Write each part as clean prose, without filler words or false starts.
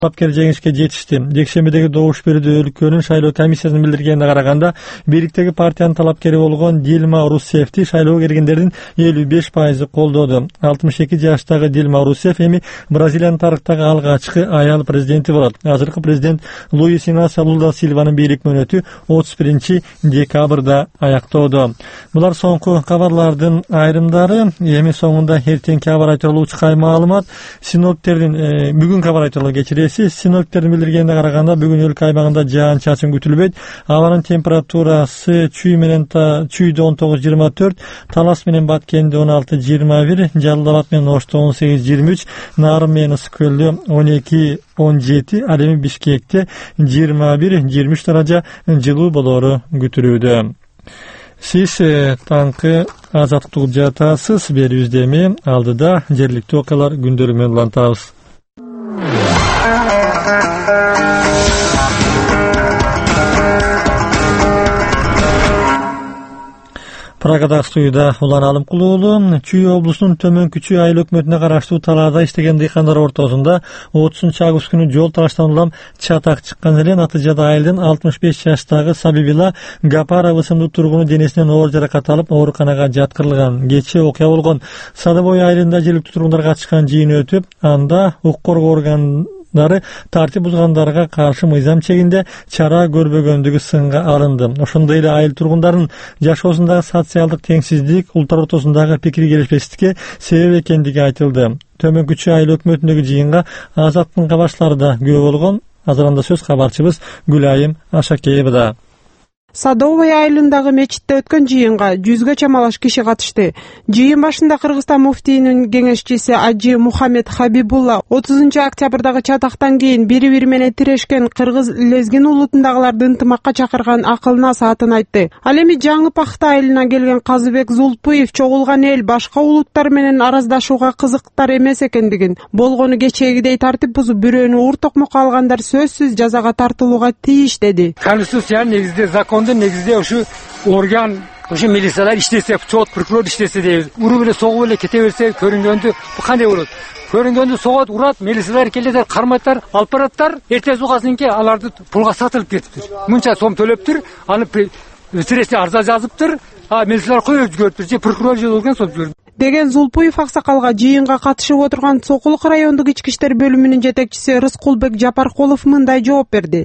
талапкер жеңишке жетишти. Жекшембидеги добуш берүүдө өлкөнүн шайлоо комиссиясынын билдиргенине караганда, бийликтеги партиянын талапкери болгон Дилма Русевди шайлоого киргендердин 55% колдоду. 62 жаштагы Дилма Русев эми Бразилиянын тарыхтагы алгачкы аял президенти болот. Азыркы президент Луис Инасио Лула Силванын бийлик мөөнөтү 31 декабрда аяктоодо. Булар соңку кабарлардын айрымдары. Эми соңунда эртеңки аба ырайы тууралуу учкай маалымат. Синоптиктердин бүгүнкү аба ырайы тууралуу кечиресиз. Синоптиктердин билдиргенине караганда бүгүн өлкө аймагында жаан-чачын күтүлбөйт. Абанын температурасы чүйдө 19-24, Талас менен Баткенде 16-21, Жалал Абад менен Ошто 18-23, Нарын менен Ысык көлдө 12-17, ал эми Бишкекте 21-23 даража жылуу болоору күтүлүүдө. Сиз таңкы азаттык угуп жатасыз. Берүүбүздө эми алдыда жергиликтүү окуялар күндөрү менен улантабыз. Прагада студияда Улан Алымкул уулу. Чүй облусунун Төмөнкү Чүй айыл өкмөтүнө караштуу талаада иштеген дыйкандар ортосунда 30-август күнү жол талаштан улам чатак чыккан эле. Натыйжада айылдын 65 жаштагы Сабибила Гапарова ысымдуу тургуну денесинен оор жаракат алып ооруканага жаткырылган. Кечээ окуя болгон Садыбой айылында жергиликтүү тургундар катышкан жыйын өтүп, анда укук коргоо органдары тартип бузгандарга каршы мыйзам чегинде чара көрбөгөндүгү сынга алынды. Ошондой эле айыл тургундарынын жашоосундагы социалдык теңсиздик улуттар ортосундагы пикир келишпестикке себеп экендиги айтылды. Төмөнкү Чүй айыл өкмөтүндөгү жыйынга Азаттын кабарчылары да күбө болгон. Азырында сөз кабарчыбыз Гүлайым Ашакеева. Садовый айылындагы мечитте өткөн жыйынга 100гө чамалаш киши катышты. Жыйын башында Кыргызстан муфтийинин кеңешчиси Ажи Мухаммед Хабибулла 30-октябрдагы чатактан кийин бири-бири менен тирешкен кыргыз лезгин улутундагыларды ынтымакка чакырган акылына саатын айтты. Ал эми Жаңы Пахта айылынан келген Казыбек Зулпуев чогулган эл башка улуттар менен араздашууга кызыктар эмес экендигин, болгону кечегидей тартип бузуп бирөөнү уур токмокко алгандар сөзсүз жазага тартылууга тийиш деди. Конституция негизде негизде ушу орган, ушу милициялар иштесе, сот, прокурор иштесе дейбиз. Уруп эле согуп эле кете берсе көрүнгөндү бу кандай болот? Көрүнгөндү согот, урат, милициялар келетер, карматтар, алып бараттар, эртеси угасынан кийин аларды пулга сатылып кетиптир. Мынча сом төлөптүр, аны сиресе арза жазыптыр, милициялар коюп жибериптир, же прокурор же орган соп жибериптир деген Зулпуев аксакалга жыйынга катышып отурган Сокулук райондук ички иштер бөлүмүнүн жетекчиси Рыскулбек Жапаркулов мындай жооп берди.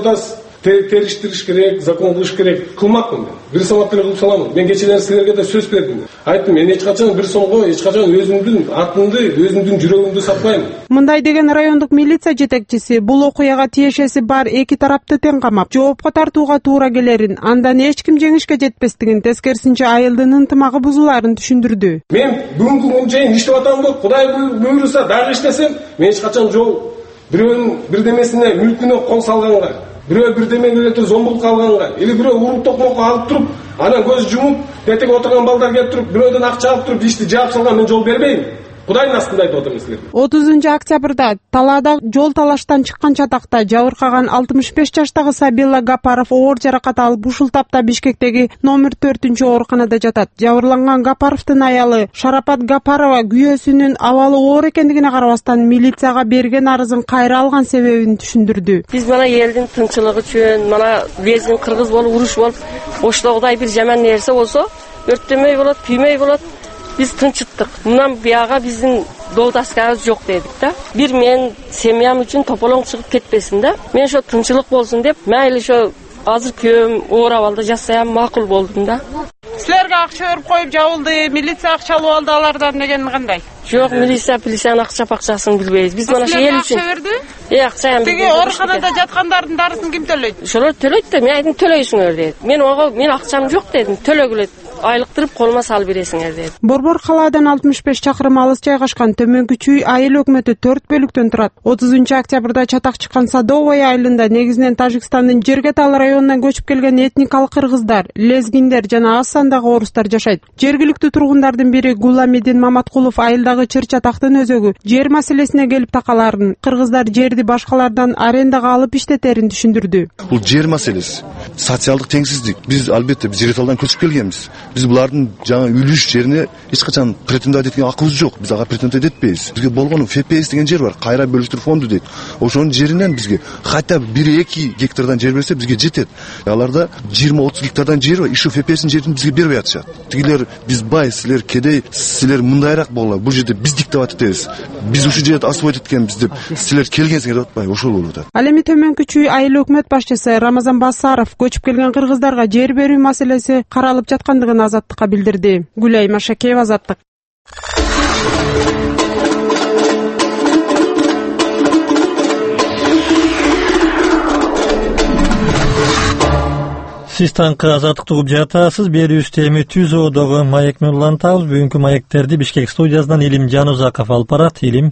Териштириш керек, закон кылыш керек. Кылмакмын мен. Бир сомат деле кылып саламын. Мен кечелер силерге да сөз бердим. Айттым, мен эч качан бир сомго, эч качан өзүмдүн атымды, өзүмдүн жүрөгүмдү сатпайм. Мындай деген райондук милиция жетекчиси бул окуяга тиешеси бар эки тарапты тең камап, жоопко тартууга туура келерин, андан эч ким жеңишке жетпестигин, тескерисинче айылдын ынтымагы бузулаарын түшүндүрдү. Мен бүгүнкү күнгө чейин иштеп атам болуп, Кудай буйруса дагы иштесем, мен эч качан жол бирөөнүн бирдемесине, мүлкүнө кол салганга, бирөө бирдемеге эле зомбулукка алганга, или бирөө уруп токмокко алып туруп, анан көз жумуп, детеге отурган балдар келип туруп, бирөөдөн акча алып туруп, ишти жаап салган мен жол бербейм. Кудайдын астында айтып атам силерге. 30-октябрда талаада жол талаштан чыккан чатакта жабыркаган 65 жаштагы Сабила Гапаров оор жаракат алып ушул тапта Бишкектеги номер 4-ооруканада жатат. Жабырланган Гапаровдун аялы Шарапат Гапарова күйөөсүнүн абалы оор экендигине карабастан милицияга берген арызын кайра алган себебин түшүндүрдү. Биз мына элдин тынчылыгы үчүн, мына лезин кыргыз болуп, уруш болуп, оштогудай бир жаман нерсе болсо, өрттөмөй болот, күймөй болот. Biz tınçıttık. Bundan biyaga bizim doğdaşlarımız yok dedik de. Bir men semyam için topolon çıkıp ketmesin de. Men şu tınçılık bolsun deyip, mayli şu azır köyüm uğravalda jasayam makul boldum da. Sizlerge akça örüp koyup javuldu, militsiya akça alıp aldı alardan degen kандай? Yok, militsiyanın akçasını bilbeyiz. Biz mana şu el için. Akça verdi? Akçayam. Peki orukanada jatkandardın darısını kim tölöydü? Şolar tölöydü de, men aydım tölöysüңөр dedi. Men akçam yok dedim, tölögület. Айлыктырып колума салып бересиңер dedi. Борбор калаадан 65 чакырым алыс жайгашкан Төмөнкү Чүй айыл өкмөтү 4 бөлүктөн турат. 30-октябрда чатак чыккан Садовый айылында негизинен Тажикстандын Жергетал районунан көчүп келген этникалык кыргыздар, лезгиндер жана аз сандагы орустар жашайт. Жергиликтүү тургундардын бири Гуламидин Маматкулов айылдагы чыр чатактын өзөгү жер маселесине келип такаларын, кыргыздар жерди башкалардан арендага алып иштетерин түшүндүрдү. Бул жер маселеси, социалдык теңсиздик. Биз албетте Жергеталдан көчүп келгенбиз. Биз булардын жаңы үлүш жерине эч качан претендовать эткен акыбыз жок. Биз ага претендовать этпейбиз. Бизге болгону ФПС деген жер бар, кайра бөлүштүрүү фонду дейт. Ошонун жеринен бизге хотя бы 1-2 гектардан жер берсе бизге жетет. Аларда 20-30 гектардан жер бар, ишу ФПСтин жерин бизге бербей атышат. Тигилер биз бай, силер кедей, силер мындайраак болгула. Бул жерде биз диктовать этебиз. Биз ушул жерди освоить эткенбиз деп силер келгенсиңер деп атпайбы, ошол болуп атат. Ал эми төмөнкү чүй айыл өкмөт башчысы Рамазан Басаров көчүп келген кыргыздарга жер берүү маселеси каралып жаткандыгын Азаттыкка билдирди. Гүлай Машакеева, Азаттык. Сиз таңкы Азаттыкты угуп жатасыз. Берүүбүз теми түз одогу маек менен улантабыз. Бүгүнкү маектерди Бишкек студиясынан Илим Жанузаков алып барат. Илим.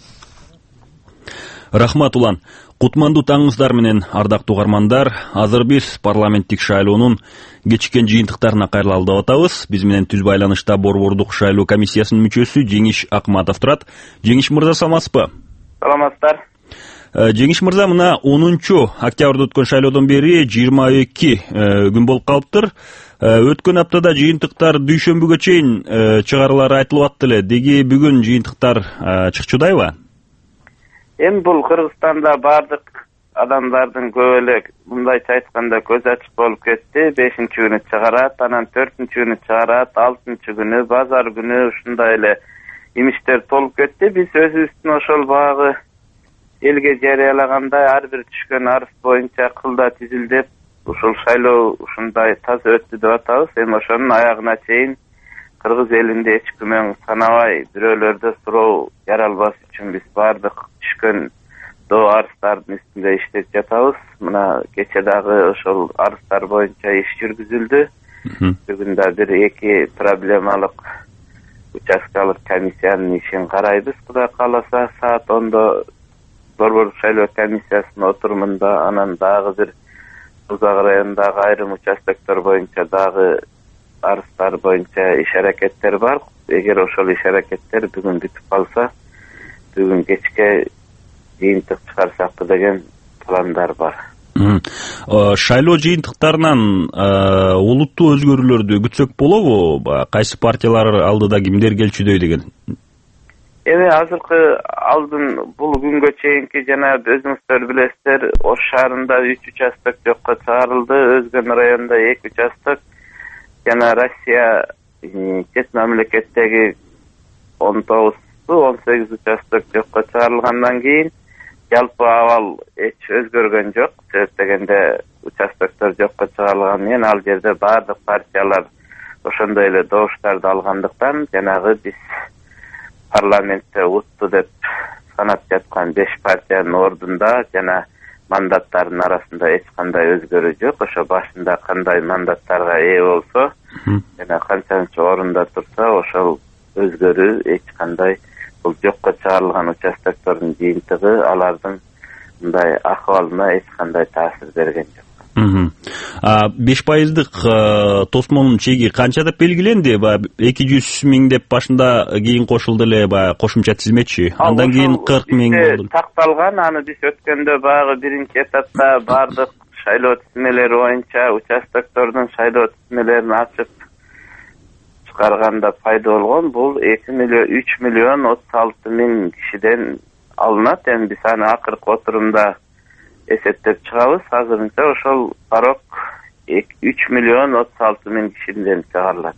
Рахмат улан. Кутмандуу таңыңыздар менен ардактуу угармандар. Азыр биз парламенттик шайлоонун кечиккен жыйынтыктарына кайрылып атабыз. Биз менен түз байланышта Борбордук шайлоо комиссиясынын мүчөсү Жеңиш Акматов турат. Жеңиш мырза, саламатсызбы? Саламатсыздар. Жеңиш мырза, мына 10 октябрда өткөн шайлоодон бери 22 күн болуп калыптыр. Өткөн аптада жыйынтыктар дүйшөмбүгө чейин чыгарылары айтылып атты эле. Деги бүгүн жыйынтыктар чыкчудайбы? Эми бул Кыргызстанда бардык адамдардын көп эле мындайча айтканда көз ачык болуп кетти. 5-күнү чыгарат, анан 4-күнү чыгарат, 6-күнү, базар күнү ушундай эле имиштер толуп кетти. Биз өзүбүздүн ошол багы элге жарыялагандай ар бир түшкөн арыз боюнча кылда тизилдеп, ушул шайлоо ушундай таза өттү деп атабыз. Эми ошонун аягына чейин кыргыз элинде эч күмөн санабай бирөөлөрдө суроо жаралбас үчүн биз бардык түшкөн доо арыздардын үстүндө иштеп жатабыз. Мына кече дагы ошол арыздар боюнча иш жүргүзүлдү. Бүгүн да 1-2 проблемалык участкалык комиссиянын ишин карайбыз. Кудай кааласа саат 10-до Борбордук шайлоо комиссиясынын отурумунда, анан дагы бир Узак районундагы айрым участоктор боюнча дагы арыздар боюнча иш аракеттер бар. Эгер ошол иш аракеттер бүгүн бүтүп калса, бүгүн кечке жыйынтык чыгарсак деген пландар бар. Шайлоо жыйынтыктарынан олуттуу өзгөрүүлөрдү күтсөк болобу? Кайсы партиялар алдыда, кимдер келчүдөй деген? Эми азыркы алдын бул күнгө чейинки жана өзүңүздөр билесиздер, Ош шаарында 3 участок жокко чыгарылды, Өзгөн районунда 2 участок, жана Россия чет мамлекеттеги 19-18 участок жокко чыгарылгандан кийин жалпы абал эч өзгөргөн жок. Себеп дегенде участоктор жокко чыгарылган менен ал жерде бардык партиялар ошондой эле добуштарды алгандыктан жанагы биз парламентте утту деп санап жаткан 5 партиянын ордунда жана мандаттардын арасында эч кандай өзгөрүү жок. Ошо башында кандай мандаттарга ээ болсо жана канчанчы орунда турса ошол өзгөрүү эч кандай бул жокко чыгарылган участоктордун жыйынтыгы алардын мындай акыбалына эч кандай таасир берген жок. 5% тосмонун чеги канча деп белгиленди? 200 миң деп башында, кийин кошулду эле кошумча тизметчи. Андан кийин 40 миң болду. Такталган, аны биз өткөндө багы биринчи этапта бардык шайлоо тизмелери боюнча участоктордун шайлоо тизмелерин ачып чыгарганда пайда болгон. Бул 3 миллион 36 миң кишиден алынат. Эми биз аны акыркы отурумда эсептеп чыгабыз. Азырынча ошол порог 3 миллион 36 миң кишиден чыгарылат.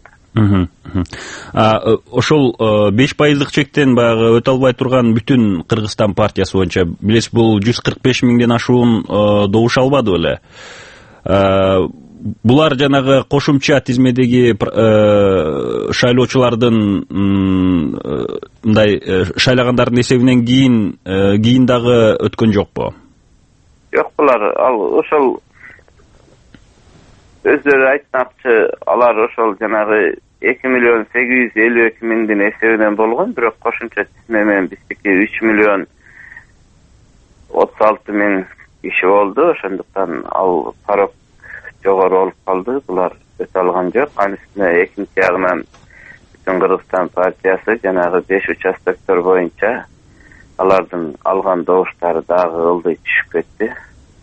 Ошол 5% чектен баягы өтө албай турган бүтүн Кыргызстан партиясы боюнча билесиз, бул 145 миңден ашуун добуш албады беле. Булар жанагы кошумча тизмедеги шайлоочулардын мындай шайлагандардын эсебинен кийин дагы өткөн жокпу? Жок, булар ошол өздөрү айтмакчы, алар ошол жанагы 2 миллион 852 миңдин эсебинен болгон, бирок кошумча тизме менен биздики 3 миллион 36 миң киши болду. Ошондуктан ал порог жогору болуп калды. Булар өтө алган жок. Анын үстүнө экинчи жагынан бүтүн Кыргызстан партиясы жанагы 5 участоктор боюнча алардын алган добуштары дагы ылдый түшүп кетти.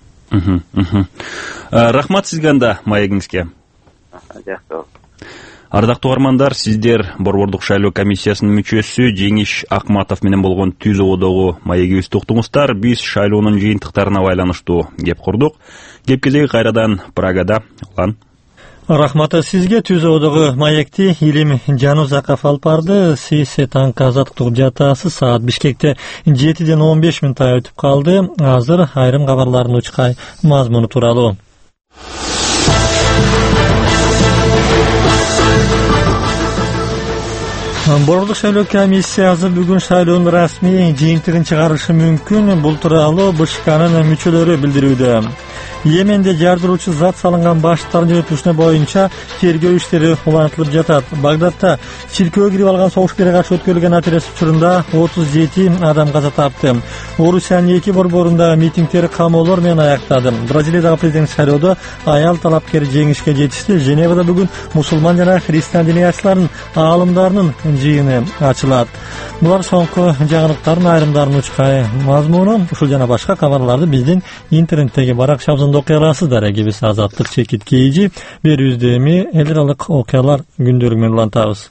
Рахмат сизге анда маегиңизге. Жакшы. Ардактуу угармандар, сиздер Борбордук шайлоо комиссиясынын мүчөсү Жеңиш Акматов менен болгон түз ободогу маегибизди уктуңуздар. Биз шайлоонун жыйынтыктарына байланыштуу кеп курдук. Кеп кезеги кайрадан Прагада. Улан. Рахмат сизге. Түз ободогу маекти Илим Жанузаков алып барды. Сиз таңкы азаттык угуп жатасыз. Саат Бишкекте 7-ден 15 мүнөт өтүп калды. Азыр айрым кабарлардын учкай мазмуну тууралуу. Борбордук шайлоо комиссиясы бүгүн шайлоонун расмий жыйынтыгын чыгарышы мүмкүн. Бул тууралуу БШКнын мүчөлөрү билдирүүдө. Йеменде жардыруучу зат салынган баштардын жөнөтүлүшүнө боюнча тергөө иштери улантылып жатат. Багдадта чиркөөгө кирип алган согушкерге каршы өткөрүлгөн операция учурунда 37 адам каза тапты. Орусиянын 2 борборунда митингдер камоолор менен аяктады. Бразилиядагы президенттик шайлоодо аял талапкер жеңишке жетишти. Женевада бүгүн мусулман жана христиан диний ачылардын аалымдарынын жыйыны ачылат. Булар соңку жаңылыктардын айрымдарынын учкай мазмуну. Ушул жана башка кабарларды биздин интернеттеги баракчабызда окуй аласыздар. Эгибиз азаттык чекит кейжи берүүбүздө эми эл аралык окуялар күндөлүгү менен улантабыз.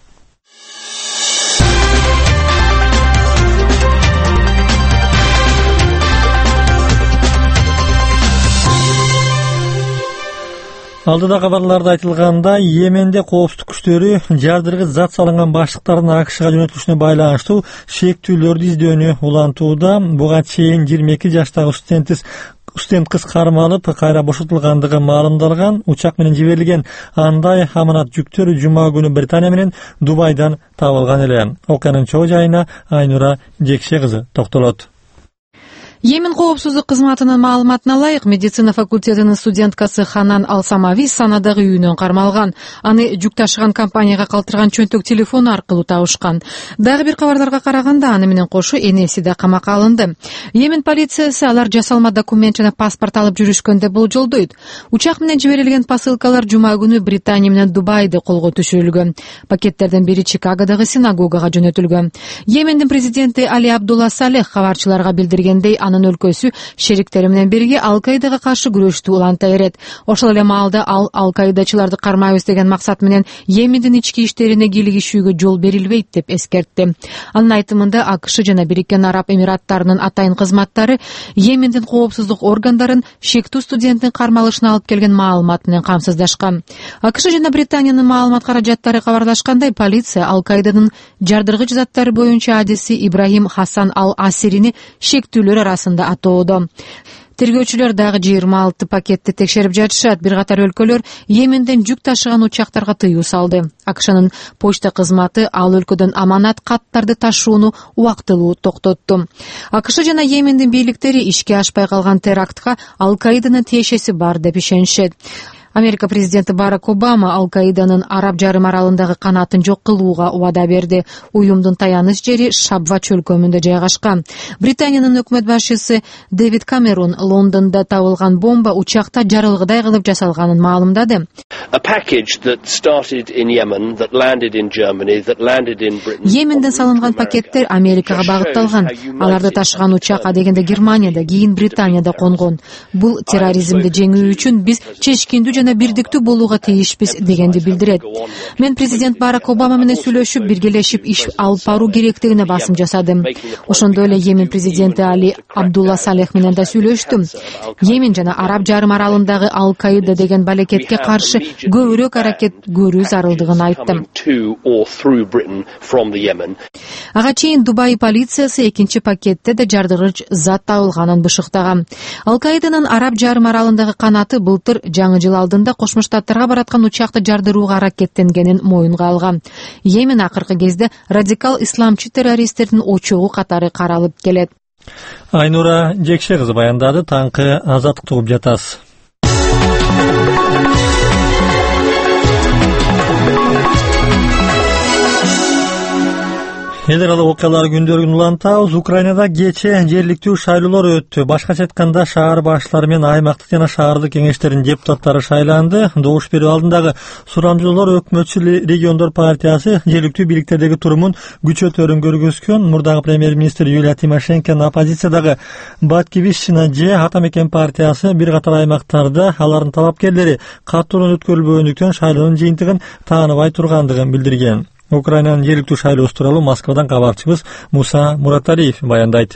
Алдыда кабарларда айтылганда, Йеменде коопсуздук күчтөрү жардыргыч зат салынган баштыктардын АКШга жөнөтүлүшүнө байланыштуу шектүүлөрдү издөөнү улантууда. Буга чейин 22 жаштагы студент кыз кармалып, кайра бошотулгандыгы маалымдалган. Учак менен жиберилген андай аманат жүктөр жума күнү Британия менен Дубайдан табылган эле. Окуянын чоо жайына Айнура Жекше кызы токтолот. Йемен коопсуздук кызматынын маалыматына ылайык, медицина факультетинин студенткасы Ханан Алсамави санадагы үйүнөн кармалган. Аны жүк ташыган компанияга калтырган чөнтөк телефону аркылуу табышкан. Дагы бир кабарларга караганда, аны менен кошо энеси да камакка алынды. Йемен полициясы алар жасалма документ жана паспорт алып жүрүшкөн деп болжолдойт. Учак менен жиберилген посылкалар жума күнү Британия менен Дубайды колго түшүрүлгөн. Пакеттерден бири Чикагодагы синагогага жөнөтүлгөн. Йемендин президенти Али Абдулла Салех кабарчыларга билдиргендей, анын өлкөсү шериктери менен бирге Ал-Каидага каршы күрөштү уланта берет. Ошол эле маалда Ал-Каидачыларды кармайбыз деген максат менен Йемендин ички иштерине кийлигишүүгө жол берилбейт деп эскертти. Анын айтымында АКШ жана Бириккен Араб Эмираттарынын атайын кызматтары Йемендин коопсуздук органдарын шектүү студенттин кармалышына алып келген маалымат менен камсыздашкан. АКШ жана Британиянын маалымат каражаттары кабарлашкандай, полиция Ал-Каиданын жардыргыч заттары боюнча адиси Ибрахим Хасан Ал-Асирини шектүүлөр арасында атоодо. Тергөөчүлөр дагы 26 пакетти текшерип жатышат. Бир катар өлкөлөр Йеменден жүк ташыган учактарга тыюу салды. АКШнын почта кызматы ал өлкөдөн аманат каттарды ташууну убактылуу токтотту. АКШ жана Йемендин бийликтери ишке ашпай калган терактка Ал-Каиданын тиешеси бар деп ишенишет. Америка президенти Барак Обама Ал-Каиданын Араб жарым аралындагы канатын жок кылууга убада берди. Уюмдун таяныч жери Шабва чөлкөмүндө жайгашкан. Британиянын өкмөт башчысы Дэвид Камерун Лондондо табылган бомба учакта жарылгыдай кылып жасалганын маалымдады. Йеменден салынган пакеттер Америкага багытталган. Аларды ташыган учак адегенде Германияда, кийин Британияда конгон. Бул терроризмди жеңүү үчүн биз чечкиндүү жана бирдиктүү болууга тийишпиз дегенди билдирет. Мен президент Барак Обама менен сүйлөшүп, биргелешип иш алып баруу керектигине басым жасадым. Ошондой эле Йемен президенти Али Абдулла Салех менен да сүйлөштүм. Йемен жана Араб жарым аралындагы Ал-Каида деген балекетке каршы көбүрөөк аракет көрүү зарылдыгын айттым. Ага чейин Дубай полициясы экинчи пакетте да жардыргыч зат табылганын бышыктаган. Ал-Каиданын Араб жарым аралындагы канаты былтыр жаңы жыл алдында Кошмо Штаттарга бараткан учакты жардырууга аракеттенгенин моюнга алган. Йемен акыркы кезде радикал исламчы террористтердин очогу катары каралып келет. Айнура Жекше кызы баяндады. Таңкы азаттыкты угуп жатасыз. Эл аралык окуялар күндөрүн улантабыз. Украинада кече жергиликтүү шайлоолор өттү. Башкача айтканда шаар башчылары менен аймактык жана шаардык кеңештердин депутаттары шайланды. Добуш берүү алдындагы сурамжылоолор өкмөтчү региондор партиясы жергиликтүү бийликтердеги турумун күчөтөрүн көргөзгөн. Мурдагы премьер-министр Юлия Тимошенконун оппозициядагы Батькивщина же Ата мекен партиясы бир катар аймактарда алардын талапкерлери катуудан өткөрүлбөгөндүктөн шайлоонун жыйынтыгын тааныбай тургандыгын билдирген. Украинанын жергиликтүү шайлоосу тууралуу Москвадан кабарчыбыз Муса Мураталиев баяндайт.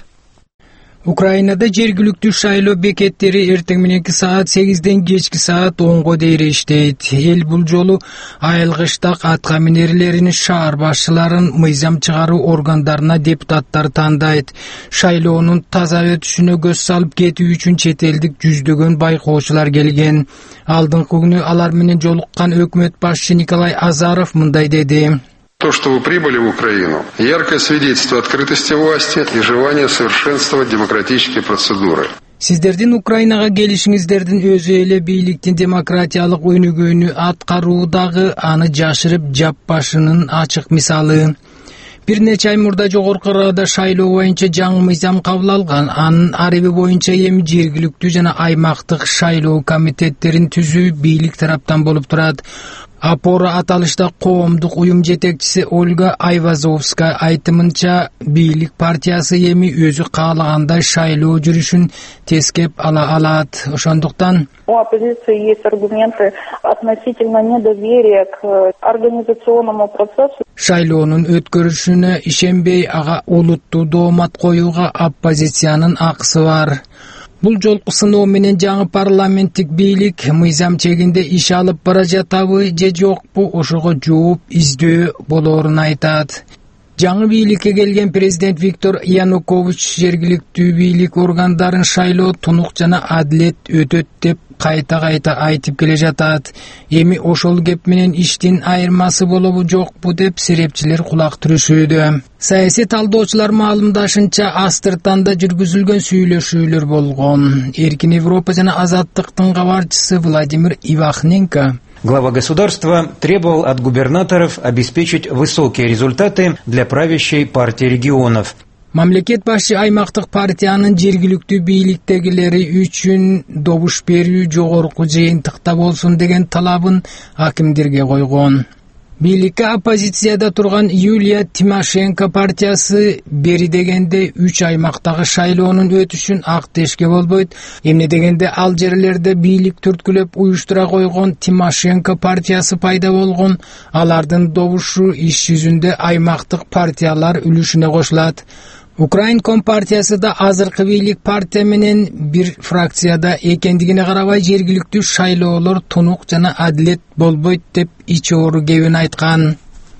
Украинада жергиликтүү шайлоо бекеттери эртең мененки саат 8ден кечки саат 10го дейин иштейт. Эл бул жолу айылгыштак атка минерлерин, шаар башчыларын, мыйзам чыгаруу органдарына депутаттар тандайт. Шайлоонун таза өтүшүнө көз салып кетүү үчүн чет элдик жүздөгөн байкоочулар келген. Алдыңкы күнү алар менен жолуккан өкмөт башчысы Николай Азаров мындай деди. То, что вы прибыли в Украину, яркое свидетельство открытости власти и желания совершенствовать демократические процедуры. Сиздердин Украинага келишиңиздердин өзү эле бийликтин демократиялык өнүгүүнү аткаруудагы аны жашырып жаппашынын ачык мисалы. Бир нече ай мурда жогорку Рада шайлоо боюнча жаңы мыйзам кабыл алган. Анын ареби боюнча эми жергиликтүү жана аймактык шайлоо комитеттерин түзүү бийлик тараптан болуп турат. Апора аталышта коомдук уюм жетекчиси Ольга Айвазовская айтымынча, бийлик партиясы эми өзү каалагандай шайлоо жүрүшүн тескеп ала алат. Ошондуктан у оппозиции есть аргументы относительно недоверия к организационному процессу. Шайлоонун өткөрүшүнө ишенбей ага улуттуу доомат коюуга оппозициянын акысы бар. Бул жолку сыноо менен жаңы парламенттик бийлик мыйзам чегинде иш алып бара жатабы же жокпу, ошого жооп издөө болоорун айтат. Жаңы бийликке келген президент Виктор Янукович жергиликтүү бийлик органдарын шайлоо тунук жана адилет өтөт деп кайта айтып келе жатат. Эми ошол кеп менен иштин айырмасы болобу жокпу деп серепчилер кулак түрүшүүдө. Саясий талдоочулар маалымдашынча Астыртанда жүргүзүлгөн сүйлөшүүлөр болгон. Эркин Европа жана Азаттыктын кабарчысы Владимир Ивахненко Глава государства требовал от губернаторов обеспечить высокие результаты для правящей партии регионов. Мамлекет башчы аймактык партиянын жергиликтүү бийликтегилери үчүн добуш берүү жогорку жыйынтыкта болсун деген талабын акимдерге койгон. Бийликке оппозицияда турган Юлия Тимошенко партиясы бери дегенде 3 аймактагы шайлоонун өтүшүн актешке болбойт. Эмне дегенде ал жерлерде бийлик түрткүлөп уюштура койгон Тимошенко партиясы пайда болгон. Алардын добушу иш жүзүндө аймактык партиялар үлүшүнө кошулат. Украин компартиясы да азыркы бийлик партия менен бир фракцияда экендигине карабай жергиликтүү шайлоолор тунук жана адилет болбойт деп ичи оору кебин айткан.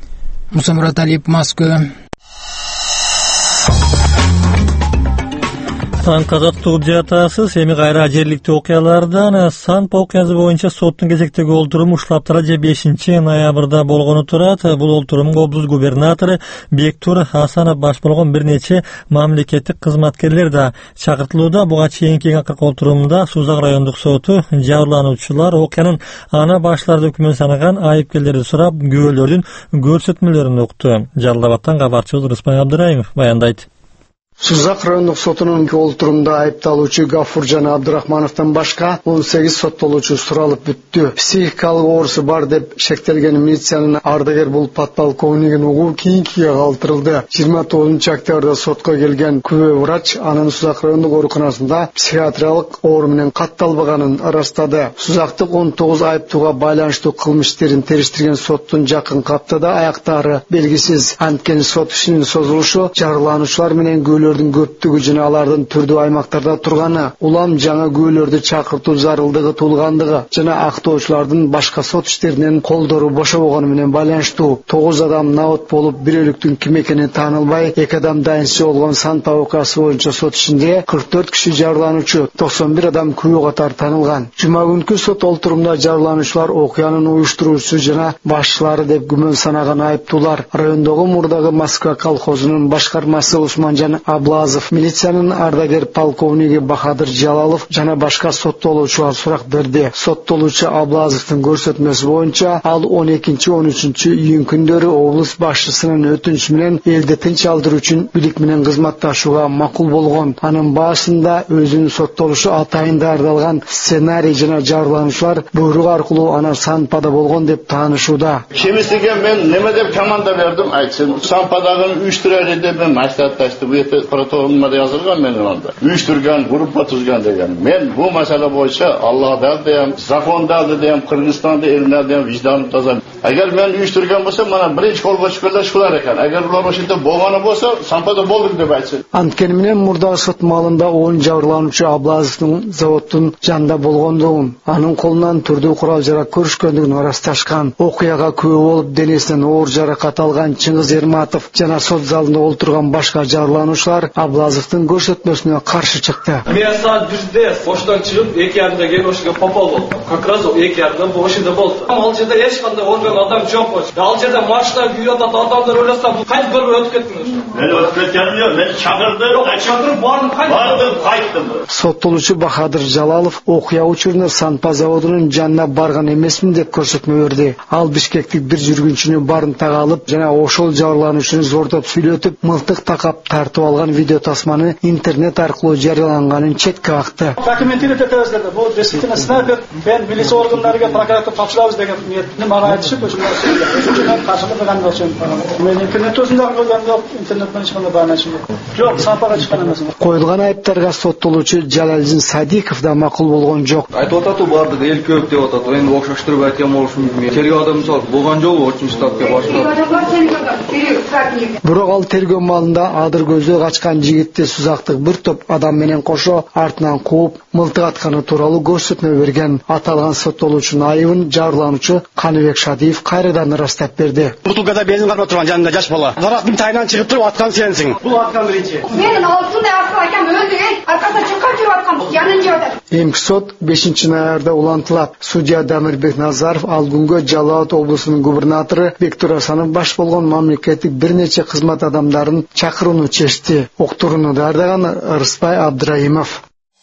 Муса Мураталиев, Москва. Сан казактуу жатасыз. Эми кайра жергиликтүү окуялардан Санпа окуясы боюнча соттун кезектеги олтуруму уштаптыра же 5-ноябрда болгону турат. Бул олтурумга облус губернатору Бектур Асанов баш болгон бир нече мамлекеттик кызматкерлер да чакыртылууда. Буга чейинки эң акыркы олтурумда Сузак райондук соту жабырлануучулар окуянын ана башларды өкмөн санаган айыпкерлерди сурап, күбөлөрдүн көрсөтмөлөрүн укту. Жалал-Абадтан кабарчыбыз Рыспан Абдыраимов баяндайт. Сузак райондук сотунун олтурумда айыпталуучу Гафуржан Абдырахмановдон башка 18 соттолуучу суралып бүттү. Психикалык оорусу бар деп шектелген милициянын ардагер бул подполковнигин угуу кийинкиге калтырылды. 29 октябрда сотко келген күбө врач анын Сузак райондук ооруканасында психиатриялык оору менен катталбаганын ырастады. Сузактык 19 айыптууга байланыштуу кылмыш иштерин териштирген соттун жакынкы аптада аяктары белгисиз. Анткени сот ишинин созулушу жарылануучулар менен күбөлөрдүн көптүгү жана алардын түрдүү аймактарда турганы, улам жаңы күбөлөрдү чакыртуу зарылдыгы туулгандыгы жана актоочулардын башка сот иштеринен колдору бошобогону менен байланыштуу. 9 адам набыт болуп, бир өлүктүн ким экени таанылбай, 2 адам дайынчы болгон Санпа окуясы боюнча сот ишинде 44 киши жарылануучу, 91 адам күбө катары танылган. Жума күнкү сот олтурумда жарылануучулар окуянын уюштуруучусу жана башчылары деп күмөн санаган айыптуулар райондогу мурдагы Москва колхозунун башкармасы Усманжан Аблазов, милициянын ардагер полковниги Бахадыр Жалалов жана башка соттолуучулар сурак берди. Соттолуучу Аблазовдун көрсөтмөсү боюнча ал 12-13 июнь күндөрү облус башчысынын өтүнүшү менен элди тынч алдыруу үчүн бийлик менен кызматташууга макул болгон. Анын башында өзүнүн соттолушу атайын даярдалган сценарий жана жарлануулар буйрук аркылуу ана Санпада болгон деп таанышууда. Кемисиге мен неме деп команда бердим, айтсын. Санпадагы uyuşturucuda ben maslahatlaştı. Bu yete protokolumda yazılgan benim anda. Uyuşturgan, grup tuzgan degen. Men bu mesele boyunca Allah'da diyem, zakonda diyem, Kırgızistan'da elimde diyem, vicdanım taza. Eğer ben uyuşturgan bolsa, bana birinci kolba çıkırlar şular eken. Eğer ular başında boğanı bolsa, Sanpada bolduk dep aytsın. Antkeni менен мурда сот маалында 10 жабырлануучу Аблазовдун заводдун жанында болгондугун, анын колунан түрдүү курал жарак көрүшкөндүгүн ырасташкан. Окуяга күбө болуп денесинен оор жаракат алган Чыңгыз Эрматов жана сот залында олтурган башка жабырлануучулар Аблазовдун көрсөтмөсүнө каршы чыкты. Мен саат 1'de ошдон чыгып 2:30 келип ошого попал болдум. Как раз 2:30 ошондо болду. Ал жерде эч кандай орган адам жок болчу. Ал жерде машина күйүп атат, адамдар ойлоса бул кайсы көрүп өтүп кеттиңиз? Men ötüp ketkenim yok. Meni çağırdı. Çağırып бардым, кайттым. Соттолуучу Бахадыр Жалалов окуя учуруна Санпа заводунун жанына барган эмесмин деп көрсөтмө берди. Ал бишкектик бир жүргүнчүнү барымтага алып жана ошол жабырлануучуну зордоп сүйлөтүп, мылтык такап тартып алган видео тасманы интернет аркылуу жарыяланганын четке какты. Документировать этебиздер. Бул действительно снайпер. Ben милиция органдарына прокуратура тапшырабыз деген ниетini мага айтышып, ошондон каршылык кылган болчу. Мен интернет өзүндө көргөн жок, интернеттен ешкандай баанашым жок. Жок, Санпага чыккан эмес. Коюлган айыптарга соттолуучу Жалалдин Садиков да макул болгон жок. Айтып атат, бардык эл көп деп атат. Эми окшоштуруп айткан болушум мүмкүн. Тергөө адам мисалы болгон жок, 3-штабка баштап. Бирок ал тергөө маалында адыр көздөй качкан жигитти сузактык бир топ адам менен кошо артынан кууп, мылтык атканы тууралуу көрсөтмө берген. Аталган соттолуучунун айыбын жабырлануучу Каныбек Шадиев кайрадан ырастап берди. Бутулкада бензин кармап турган жанында жаш бала. Зарактын тайынан чыгып туруп аткан сенсиң. Бул аткан биринчи. Менин алтындай аркан акам өздү аркасына чыккан жүрүп аткан янын жеп атат. Эмки сот 5-ноябрда улантылат. Судья Дамирбек Назаров ал күнгө Жалал Абад облусунун губернатору Бектур Асанов баш болгон мамлекеттик бир нече кызмат адамдарын чакырууну чечти. Октурууну даярдаган Рыспай Абдраимов.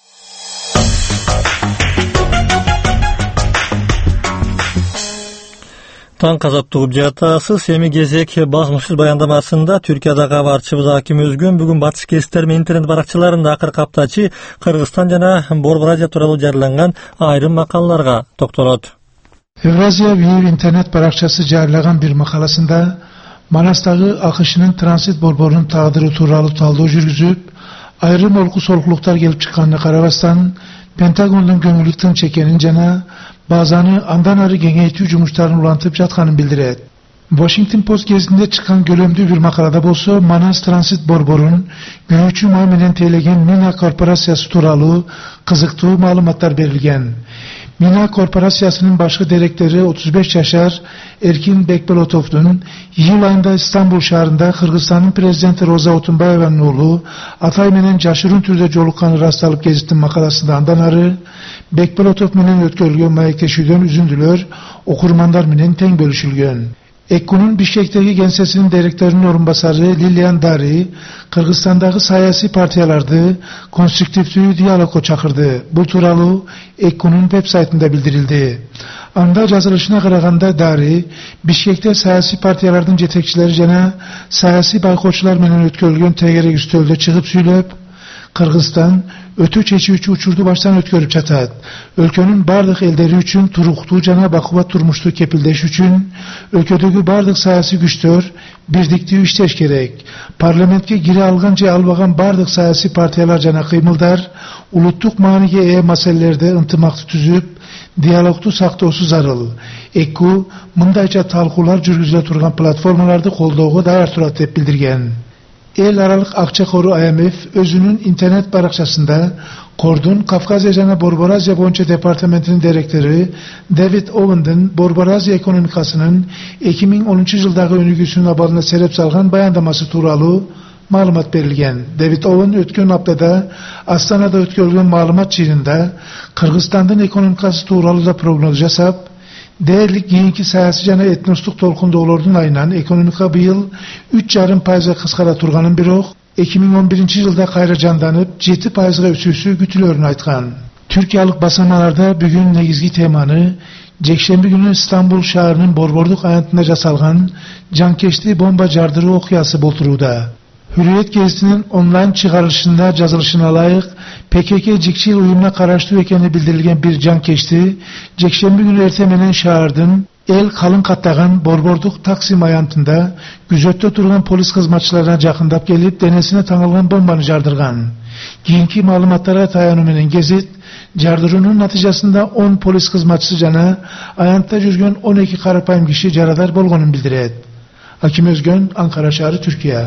Таң казаптыгып жатасыз. Эми кезек басмышсыз баяндамасында Түркиядагы кабарчыбыз Аким Өзгөн бүгүн батыш кесиптер менен интернет баракчаларында акыркы аптачы Кыргызстан жана Борбор-Азия тууралуу жарыяланган айрым макалаларга токтолот. Евразия Вир интернет баракчасы жарыялаган бир макаласында Манастагы АКШнын транзит борборунун тагдыры тууралуу талдоо жүргүзүп, айрым олку-солкулуктар келип чыкканына карабастан, Пентагондун көңүлү тынч экенин жана базаны андан ары кеңейтүү жумуштарын улантып жатканын билдирет. Washington Post кезинде чыккан көлөмдүү бир макалада болсо, Манас транзит борборунун күйүүчү май менен тейлеген Мина корпорациясы тууралуу кызыктуу маалыматтар берилген. Мина корпорациясынын башкы директору 35 жашар Эркин Бекбелотовдун iyul айында Истанбул шаарында Кыргызстандын президенти Роза Отунбаеванын уулу атай менен жашыруун түрдө жолукканы ырасталып гезиттин макаласында андан ары Бекбелотов менен өткөрүлгөн маектешүүдөн үзүндүлөр окурмандар менен тең бөлүшүлгөн. Эккунун Бишкектеги кеңсесинин директорунун орунбасары Лилиан Дари Кыргызстандагы саясий партияларды конструктивдүү диалогко чакырды. Бул тууралуу Эккунун веб-сайтында билдирилди. Анда жазылышына караганда Дари Бишкекте саясий партиялардын жетекчилери жана саясий байкоочулар менен өткөрүлгөн тегерек үстөлдө чыгып сүйлөп, Кыргызстан өтө чечүүчү учурду баштан өткөрүп жатат. Өлкөнүн бардык элдери үчүн туруктуу жана бакубат турмушту кепилдеш үчүн өлкөдөгү бардык саясий күчтөр бирдиктүү иштеш керек. Парламентке кире алган же албаган бардык саясий партиялар жана кыймылдар улуттук мааниге ээ маселелерде ынтымакты түзүп, диалогду сактоосу зарыл. Экку мындайча талкуулар жүргүзүлө турган платформаларды колдоого даяр турат деп билдирген. El aralыk akça koru IMF özünün internet barакчасында Korдун Kafkasya жана Борбор-Азия боюнча департаментинин директору David Owen'дун Борбор-Азия экономикасынын 2010 жылдагы өнүгүүсүнүн абалына сереп салган баяндамасы тууралуу маалымат берилген. David Owen өткөн аптада Астанада өткөрүлгөн маалымат жыйынында Кыргызстандын экономикасы тууралуу да прогноз жасап, дээрлик кийинки саясий жана этностук толкундоолордун айынан экономика быйыл 3,5% кыскара турганын, бирок 2011-жылда кайра жанданып 7%га өсүүсү күтүлөрүн айткан. Türkiye'lik basamalarda bugün negizgi temanı Jekşembi günü İstanbul şaharının Borborduk ayantında jasalgan cankeşti bomba jardırı okuyası bolturuda. Hürriyet gazetesinin online çıkarılışında yazılışına layık PKK Cikçil uyumuna karıştı ekeni bildirilgen bir cankeşti Jekşembi günü ertemenen şahardın el kalın kattagan Borborduk Taksim ayantında güzötte duran polis hizmetçilerine jakındap gelip denesine tanılgan bombanı jardırgan. Keyinki malumatlara tayanımının gezit jardırının natijasında 10 polis hizmetçisi jana ayantda жүрген 12 karapayım kişi jaradar bolgonun bildiret. Hakim Özgön, Ankara şahri, Türkiye.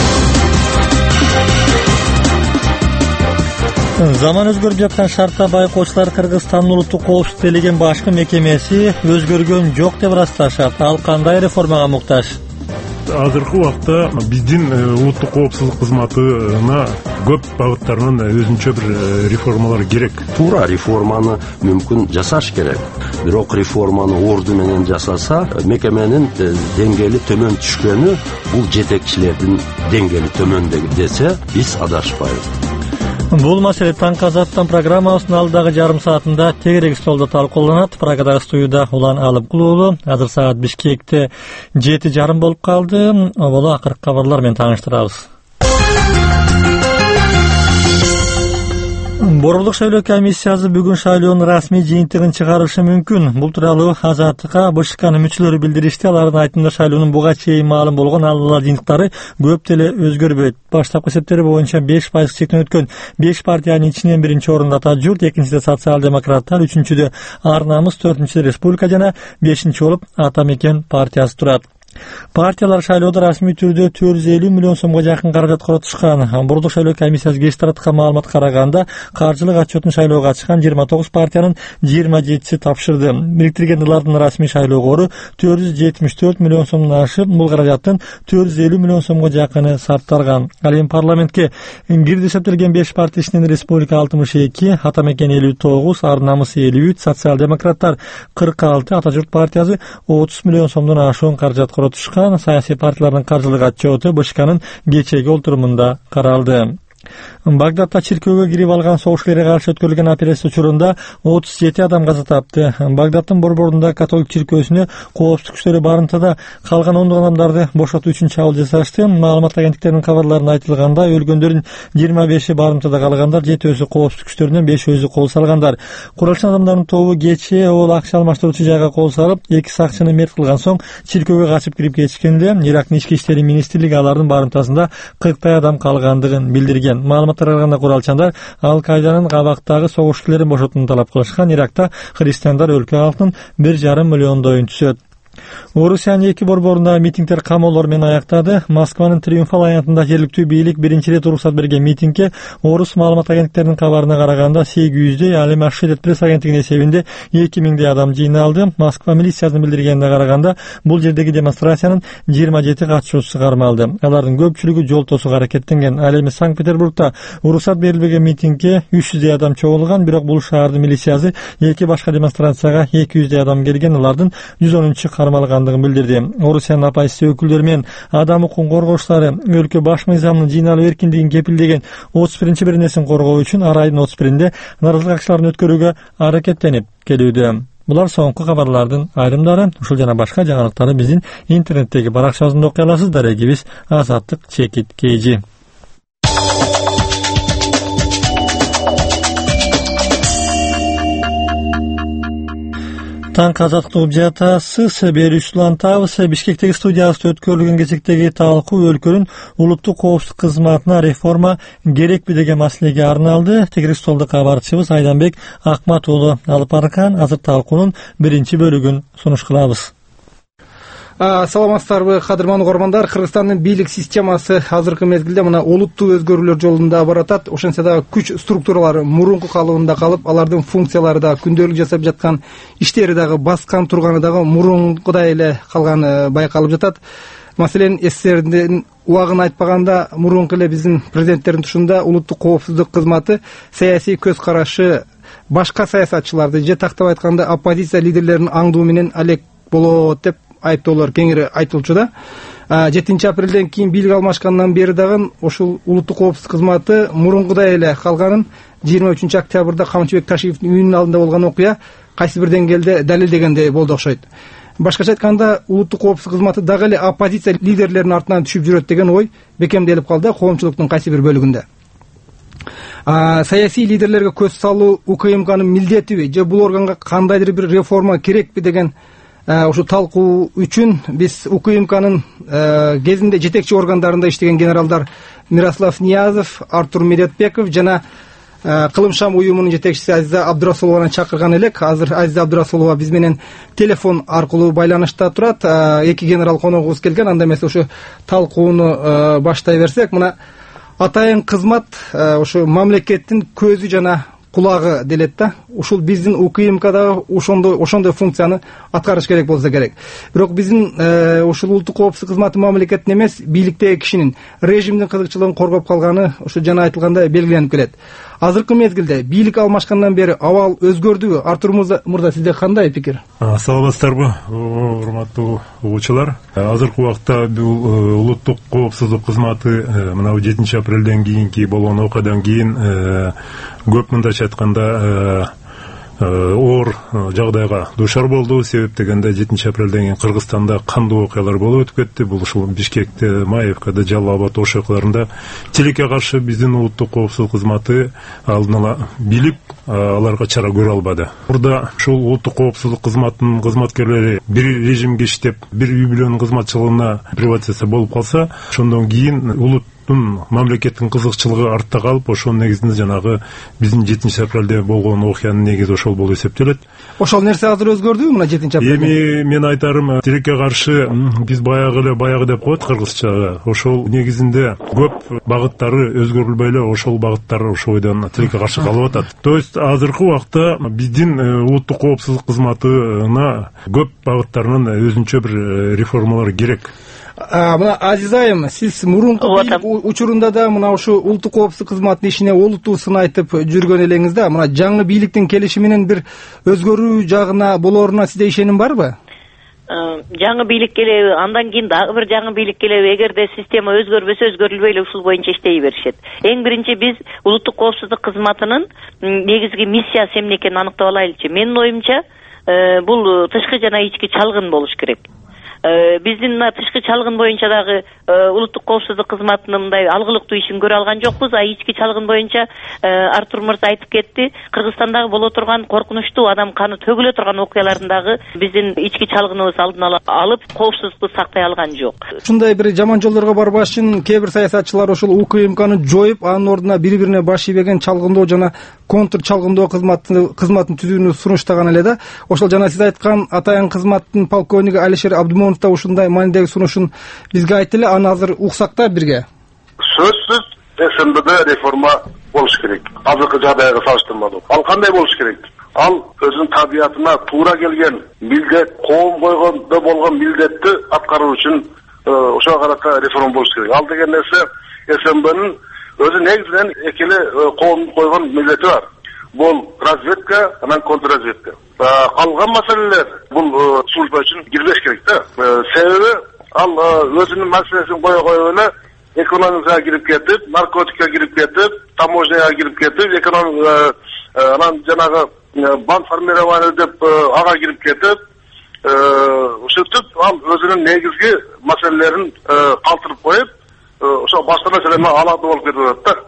Zaman özgөрүп жаткан шартта байкоочулар Кыргызстандын улуттук коопсуздук делеген башкы мекемеси өзгөргөн жок деп ырасташат. Ал кандай реформага муктаж? Азыркы убакта биздин улуттук коопсуздук кызматына көп багыттарынан өзүнчө бир реформалар керек. Туура реформаны мүмкүн жасаш керек. Бирок реформаны орду менен жасаса, мекеменин деңгээли төмөн түшкөнү бул жетекчилердин деңгээли төмөн десе, биз адашпайбыз. Бул маселе Таңкы Азаттан программасынын алдагы жарым саатында тегерек столдо талкууланат. Прагадагы студияда Улан Алыпкулуулу. Азыр саат Бишкекте 7:30 болуп калды. Оболо акыркы кабарлар менен тааныштырабыз. Борбордук шайлоо комиссиясы бүгүн шайлоонун расмий жыйынтыгын чыгарышы мүмкүн. Бул тууралуу Азаттыкка БШКнын мүчөлөрү билдиришти. Алардын айтымында шайлоонун буга чейин маалым болгон алала жыйынтыктары көп деле өзгөрбөйт. Баштапкы эсептери боюнча 5% чектен өткөн 5 партиянын ичинен биринчи орунда Атажурт, экинчиде социал-демократтар, үчүнчүдө Ар Намыс, төртүнчүдө Республика жана 5-чи болуп Ата Мекен партиясы турат. Партиялар шайлоодо расмий түрдө 450 миллион сомго жакын каражат коротушкан. Борбордук шайлоо комиссиясы Гестратка маалымат караганда, каржылык отчетун шайлоого чыккан 29 партиянын 27-си тапшырды. Бириктирген ырлардын расмий шайлоогору 474 миллион сомдон ашып, бул каражаттын 450 миллион сомго жакыны сарпталган. Ал эми парламентке кирди эсептелген 5 партия ичинен Республика 62, Ата Мекен 59, Ар Намыс 53, социал-демократтар 46, Атажурт партиясы 30 миллион сомдон ашуун каражат коротушкан. Саясий партиялардын каржылык отчету БШКнын кечээги олтурумунда каралды. Багдадта чиркөөгө кирип алган согушкерге каршы өткөрүлгөн операция учурунда 37 адам каза тапты. Багдадтын борборунда католик чиркөөсүнө коопсуздук күчтөрү барымтада калган ондогон адамдарды бошотуу үчүн чабуул жасашты. Маалымат агенттиктеринин кабарларында айтылгандай, өлгөндөрдүн 25-и барымтада калгандар, 7-өзү коопсуздук күчтөрүнөн, 5-өзү кол салгандар. Куралчан адамдардын тобу кечээ ол акча алмаштыруучу жайга кол салып, 2 сакчыны мерт кылган соң чиркөөгө качып кирип кетишкенде, Ирактын ички иштери министрлиги алардын барымтасында 40 адам калгандыгын билдирген. Маалыматтарга караганда куралчандар Ал-Кайданын кабактагы согушкерлерин бошотууну талап кылышкан. Иракта христиандар өлкө калкынын 1,5 миллиондойун түзөт. Орусиянын 2 борборунда митингдер камоолор менен аяктады. Москванын Триумфал аянтында жергиликтүү бийлик биринчи рет уруксат берген митингге орус маалымат агенттиктеринин кабарына караганда 800дей, ал эми Ашшедет пресс агенттигинин эсебинде 2000дей адам жыйналды. Москва милициясынын билдиргенине караганда бул жердеги демонстрациянын 27 катышуучусу кармалды. Алардын көпчүлүгү жол тосууга аракеттенген. Ал эми Санкт-Петербургда уруксат берилбеген митингге 300дей адам чогулган, бирок бул шаардын милициясы 2 башка демонстрацияга 200дей адам келген, алардын 110-чы кармалгандыгын билдирди. Орусиянын оппозиция өкүлдөрү менен адам укугун коргоочулары өлкө баш мыйзамынын жыйналуу эркиндигин кепилдеген 31-беренесин коргоо үчүн ар айдын 31-inde нааразылык акчаларын өткөрүүгө аракеттенип келүүдө. Булар соңку кабарлардын айрымдары. Ушул жана башка жаңылыктарды биздин интернеттеги баракчабызда окуй аласыз. Дарегибиз Азаттык_KG. Таңкы Азаттык угуп жатасыз. Берүүчү Улан Табыс. Бишкектеги студиясында өткөрүлгөн кезектеги талкуу өлкөнүн улуттук коопсуздук кызматына реформа керекпи деген маселеге арналды. Тегерек столдо кабарчыбыз Айданбек Акмат уулу алып барган. Азыр талкуунун биринчи бөлүгүн сунуш кылабыз. Саламатсыздарбы, кадырман угармандар. Кыргызстандын бийлик системасы азыркы мезгилде мына олуттуу өзгөрүүлөр жолунда баратат. Ошентсе да күч структуралары мурунку калыбында калып, алардын функциялары да күндөлүк жасап жаткан иштери дагы баскан турганы дагы мурункудай эле калганы байкалып жатат. Маселен, СССРдин убагын айтпаганда мурунку эле биздин президенттердин тушунда улуттук коопсуздук кызматы саясий көз карашы башка саясатчыларды же тактап айтканда оппозиция лидерлеринин аңдуу менен алек болот деп айыптоолор кеңири айтылчу да. 7 апрелден кийин бийлик алмашкандан бери дагы ушул улуттук коопсуздук кызматы мурункудай эле калганын 23 октябрда Камчыбек Ташиевдин үйүнүн алдында болгон окуя кайсы бир деңгээлде далилдегендей болду окшойт. Башкача айтканда, улуттук коопсуздук кызматы дагы эле оппозиция лидерлеринин артынан түшүп жүрөт деген ой бекемделип калды коомчулуктун кайсы бир бөлүгүндө. Саясий лидерлерге көз салуу УКМКнын милдетиби же бул органга кандайдыр бир реформа керекпи деген ушу талкуу үчүн биз УКМКнын кезинде жетекчи органдарында иштеген генералдар Мирослав Ниязов, Артур Медетбеков жана Кылымшам уюмунун жетекчиси Азиза Абдурасулованы чакырган элек. Азыр Азиза Абдурасулова биз менен телефон аркылуу байланышта турат. Эки генерал коногубуз келген. Анда эмесе ушу талкууну баштай берсек, мына атайын кызмат ушу мамлекеттин көзү жана кулагы делет да. Ушул биздин УКМКда ошондой функцияны аткарыш керек болсо керек. Бирок биздин ушул улуттук коопсуздук кызматы мамлекеттин эмес, бийликтеги кишинин режимдин кызыкчылыгын коргоп калганы ушу жана айтылгандай белгиленип келет. Азыркы мезгилде бийлик алмашкандан бери абал өзгөрдүбү? Артур мырза, сизде кандай пикир? Саламатсыздарбы, урматтуу угуучулар. Азыркы убакта бул улуттук коопсуздук кызматы мына 7 апрелден кийинки болгон окуядан кийин көп мындайча айтканда оор жагдайга душар болду. Себеп дегенде 7 апрелден кийин Кыргызстанда кандуу окуялар болуп өтүп кетти. Бул ушул Бишкекте, Маевкада, Жалал Абад окуяларында тилекке каршы биздин улуттук коопсуздук кызматы алдын ала билип, аларга чара көрө албады. Мурда ушул улуттук коопсуздук кызматынын кызматкерлери бир режимге иштеп, бир үй бүлөнүн кызматчылыгына приватизация болуп калса, ошондон кийин мамлекеттин кызыкчылыгы артта калып, ошонун негизинде жанагы биздин 7 апрелде болгон окуянын негизи ошол болуп эсептелет. Ошол нерсе азыр өзгөрдүбү мына 7 апрелде? Эми мен айтарым, тилекке каршы биз баягы деп коет кыргызча. Ошол негизинде көп багыттары өзгөрүлбөй эле ошол багыттар ошол бойдон тилекке каршы калып атат. То есть азыркы убакта биздин улуттук коопсуздук кызматына көп багыттарынын өзүнчө бир реформалар керек. Мына Азиз айым, сиз мурунку учурунда да мына ушу улуттук коопсуздук кызматынын ишине олуттуу сын айтып жүргөн элеңиз да, мына жаңы бийликтин келиши менен бир өзгөрүү жагына болоруна сизде ишеним барбы? Жаңы бийлик келеби, андан кийин дагы бир жаңы бийлик келеби, эгерде система өзгөрбөсө өзгөрүлбөй эле ушул боюнча иштей беришет. Эң биринчи биз улуттук коопсуздук кызматынын негизги миссиясы эмне экенин аныктап алайлычы. Менин оюмча, бул тышкы жана ички чалгын болуш керек. Биздин тышкы чалгын боюнча дагы улуттук коопсуздук кызматынын мындай алгылыктуу ишин көрө алган жокпуз. Ички чалгын боюнча Артур мырза айтып кетти. Кыргызстандагы боло турган коркунучтуу адам каны төгүлө турган окуялардын дагы биздин ички чалгыныбыз алдын ала алып, коопсуздукту сактай алган жок. Ушундай бир жаман жолдорго барбаш үчүн кээ бир саясатчылар ошол УКМКны жоюп, анын ордуна бири-бирине баш ийбеген чалгындоо жана контр чалгындоо кызматын түзүүнү сунуштаган эле да. Ошол жана сиз айткан атайын кызматтын полковниги Алишер Абдумонов да ушундай маанидеги сунушун бизге айтты эле. Аны азыр уксак да бирге. Сөзсүз СМБде реформа болуш керек. Азыркы жагдайга салыштырмалуу. Ал кандай болуш керек? Ал өзүнүн табиятына туура келген милдет, коом койгондо болгон милдетти аткаруу үчүн ошого карата реформа болуш керек. Ал деген нерсе СМБнын өзү негизинен экили коом койгон милдети бар. Бул разведка, анан контрразведка. Калган маселелер бул служба үчүн кирбеш керек да. Себеби ал өзүнүн маселесин кое эле экономикага кирип кетип, наркотикке кирип кетип, таможняга кирип кетип, анан жанагы банк формирование деп ага кирип кетип, ушинтип ал өзүнүн негизги маселелерин калтырып коюп, ошо башка маселени алады болуп кетип атат да.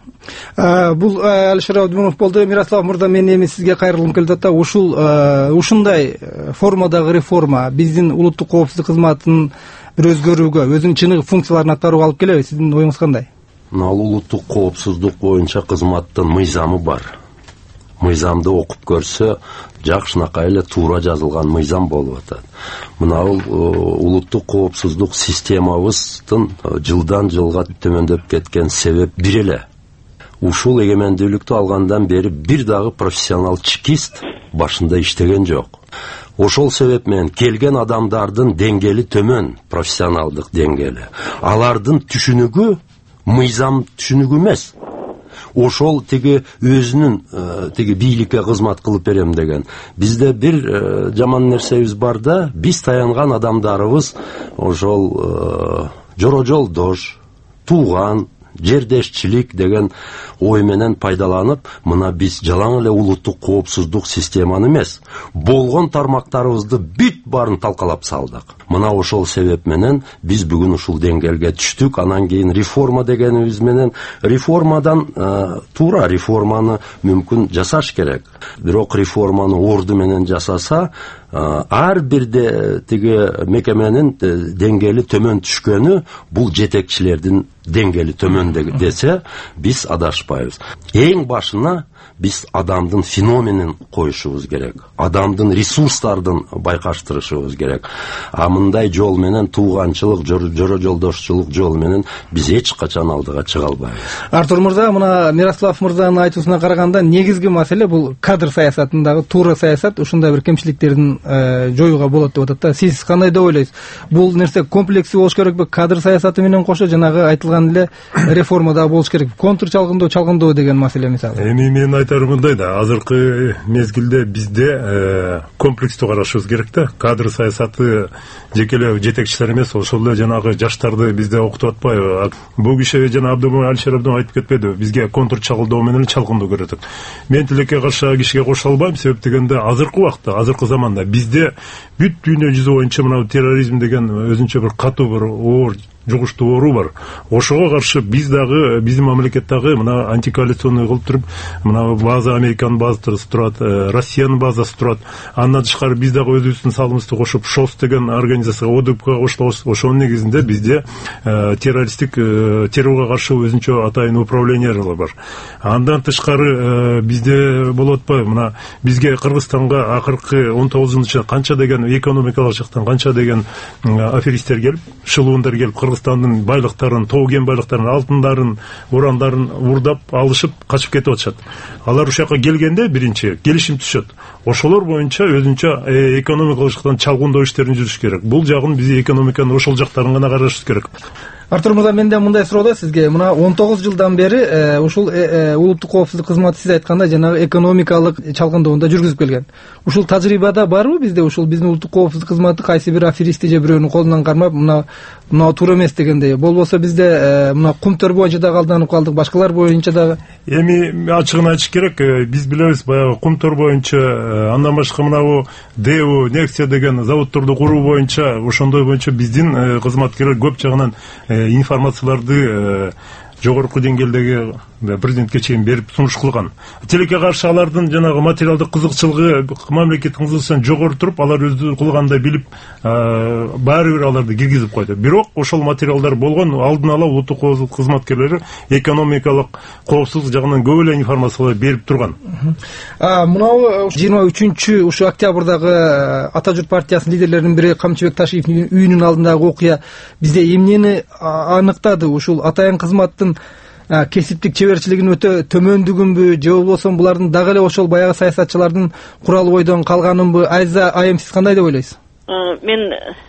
Бул Алишер Абдумонов болду. Мирослав мырза, мен эми сизге кайрылгым келип атат. Ушундай формадагы реформа биздин улуттук коопсуздук кызматынын бир өзгөрүүгө, өзүнүн чыныгы функцияларын аткарууга алып келеби? Сиздин оюңуз кандай? Ал улуттук коопсуздук боюнча кызматтын мыйзамы бар. Мыйзамды окуп көрсө, жакшынакай эле туура жазылган мыйзам болуп атат. Мына улуттук коопсуздук системабыздын жылдан жылга төмөндөп кеткен себеп бир эле. Ушул эгемендүүлүктү алгандан бери бир дагы профессионал чекист башында иштеген жок. Ошол себеп менен келген адамдардын деңгээли төмөн, профессионалдык деңгээли. Алардын түшүнүгү мыйзам түшүнүгү эмес. ошол тиги өзүнүн тиги бийликке кызмат кылып берем деген. Бизде бир жаман нерсебиз бар да, биз таянган адамдарыбыз ошол жоро жолдош, тууган, жердешчилик деген ой менен пайдаланып, мына биз жалаң эле улуттук коопсуздук системаны эмес, болгон тармактарыбызды бүт баарын талкалап салдык. Мына ошол себеп менен биз бүгүн ушул деңгээлге түштүк. Анан кийин реформа дегенибиз менен, реформадан туура реформаны мүмкүн жасаш керек. Бирок реформаны орду менен жасаса, ар бирде тиги мекеменин деңгээли төмөн түшкөнү бул жетекчилердин деңгээли төмөн десе, биз адашпайбыз. Эң башына биз адамдын феноменин коюшубуз керек. Адамдын ресурстардын байкаштырышыбыз керек. А мындай жол менен, тууганчылык, жоро жолдошчулук жол менен биз эч качан алдыга чыга албайбыз. Артур мырза, мына Мирослав мырзанын айтуусуна караганда, негизги маселе бул кадр саясатындагы туура саясат, ушундай бир кемчиликтердин жоюуга болот деп атат да. Сиз кандай деп ойлойсуз? Бул нерсе комплекси болуш керекпи? Кадр саясаты менен кошо жанагы айтылган эле реформа да болуш керек. Контур чалгындоо деген маселе мисалы. Эми мен айтарым мындай да, азыркы мезгилде бизде комплекстүү карашыбыз керек да. Кадр саясаты жеке эле жетекчилер эмес, ошол эле жанагы жаштарды бизде окутуп атпайбы? Бул киши жана Алишер Абдымов айтып кетпеди, бизге контур чалгындоо менен чалгындоо көрөт. Мен тилекке каршы кишиге кошо албайм, себеп дегенде азыркы убакта, азыркы заманда бизде бүт дүйнө жүзү боюнча мына терроризм деген өзүнчө бир катуу бир оор жугуштуу оору бар. Ошого каршы биз дагы, биздин мамлекет дагы мына антикоалиционный кылып туруп, мына база Американын базасы турат, Россиянын базасы турат. Андан тышкары биз дагы өзүбүздүн салымыбызды кошуп, ШОС деген организацияга, ОДК кошулабыз. Ошонун негизинде бизде террористтик террорго каршы өзүнчө атайын управлениялар бар. Андан тышкары бизде болуп атпайбы? Мына бизге Кыргызстанга акыркы 19-жылы канча деген экономикалык жактан канча деген аферисттер келип, шылуундар келип, Кыргызстандын байлыктарын, тоо кен байлыктарын, алтындарын, урандарын урдап, алышып, качып кетип атышат. Алар ушакка келгенде биринчи келишим түшөт. Ошолор боюнча өзүнчө экономикалык жактан чалгындоо иштерин жүрүш керек. Бул жагын биз экономиканын ошол жактарын гана карашыбыз керек. Артур мырза, менде мындай суроо да сизге. Мына 19 жылдан бери ушул улуттук коопсуздук кызматы сиз айткандай жанагы экономикалык чалгындоону жүргүзүп келген. Ушул тажрыйбада барбы бизде? Ушул биздин улуттук коопсуздук кызматы кайсы бир аферистти же бирөөнүн колунан кармап, мына туура эмес дегендей. Болбосо бизде мына кумтөр боюнча дагы алданып калдык, башкалар боюнча дагы. Эми ачыгын айтыш керек, биз билебиз, баягы кумтөр боюнча, андан башка мына ДЭУ, Нексия деген заводдорду куруу боюнча, ошондой боюнча биздин кызматкерлер көп жагынан информацияларды жогорку деңгээлдеги президентке чейин берип сунуш кылган. Тилекке каршы алардын жанагы материалдык кызыкчылыгы мамлекеттин кызыкчылыгынан жогору туруп, алар өзү кылгандай билип, баары бир аларды киргизип койду. Бирок ошол материалдар болгон, алдын ала улуттук коопсуздук кызматкерлери экономикалык коопсуздук жагынан көп эле информациялар берип турган. Мынау 23 ушу октябрдагы Ата журт партиясынын лидерлеринин бири Камчыбек Ташиевдин үйүнүн алдындагы окуя бизде эмнени аныктады? Ушул атайын кызматтын кесиптик чеберчилигин өтө төмөндүгүнбү, же болбосо булардын дагы эле ошол баягы саясатчылардын куралы бойдон калганынбы? Айза айым, сиз кандай деп ойлойсуз? Мен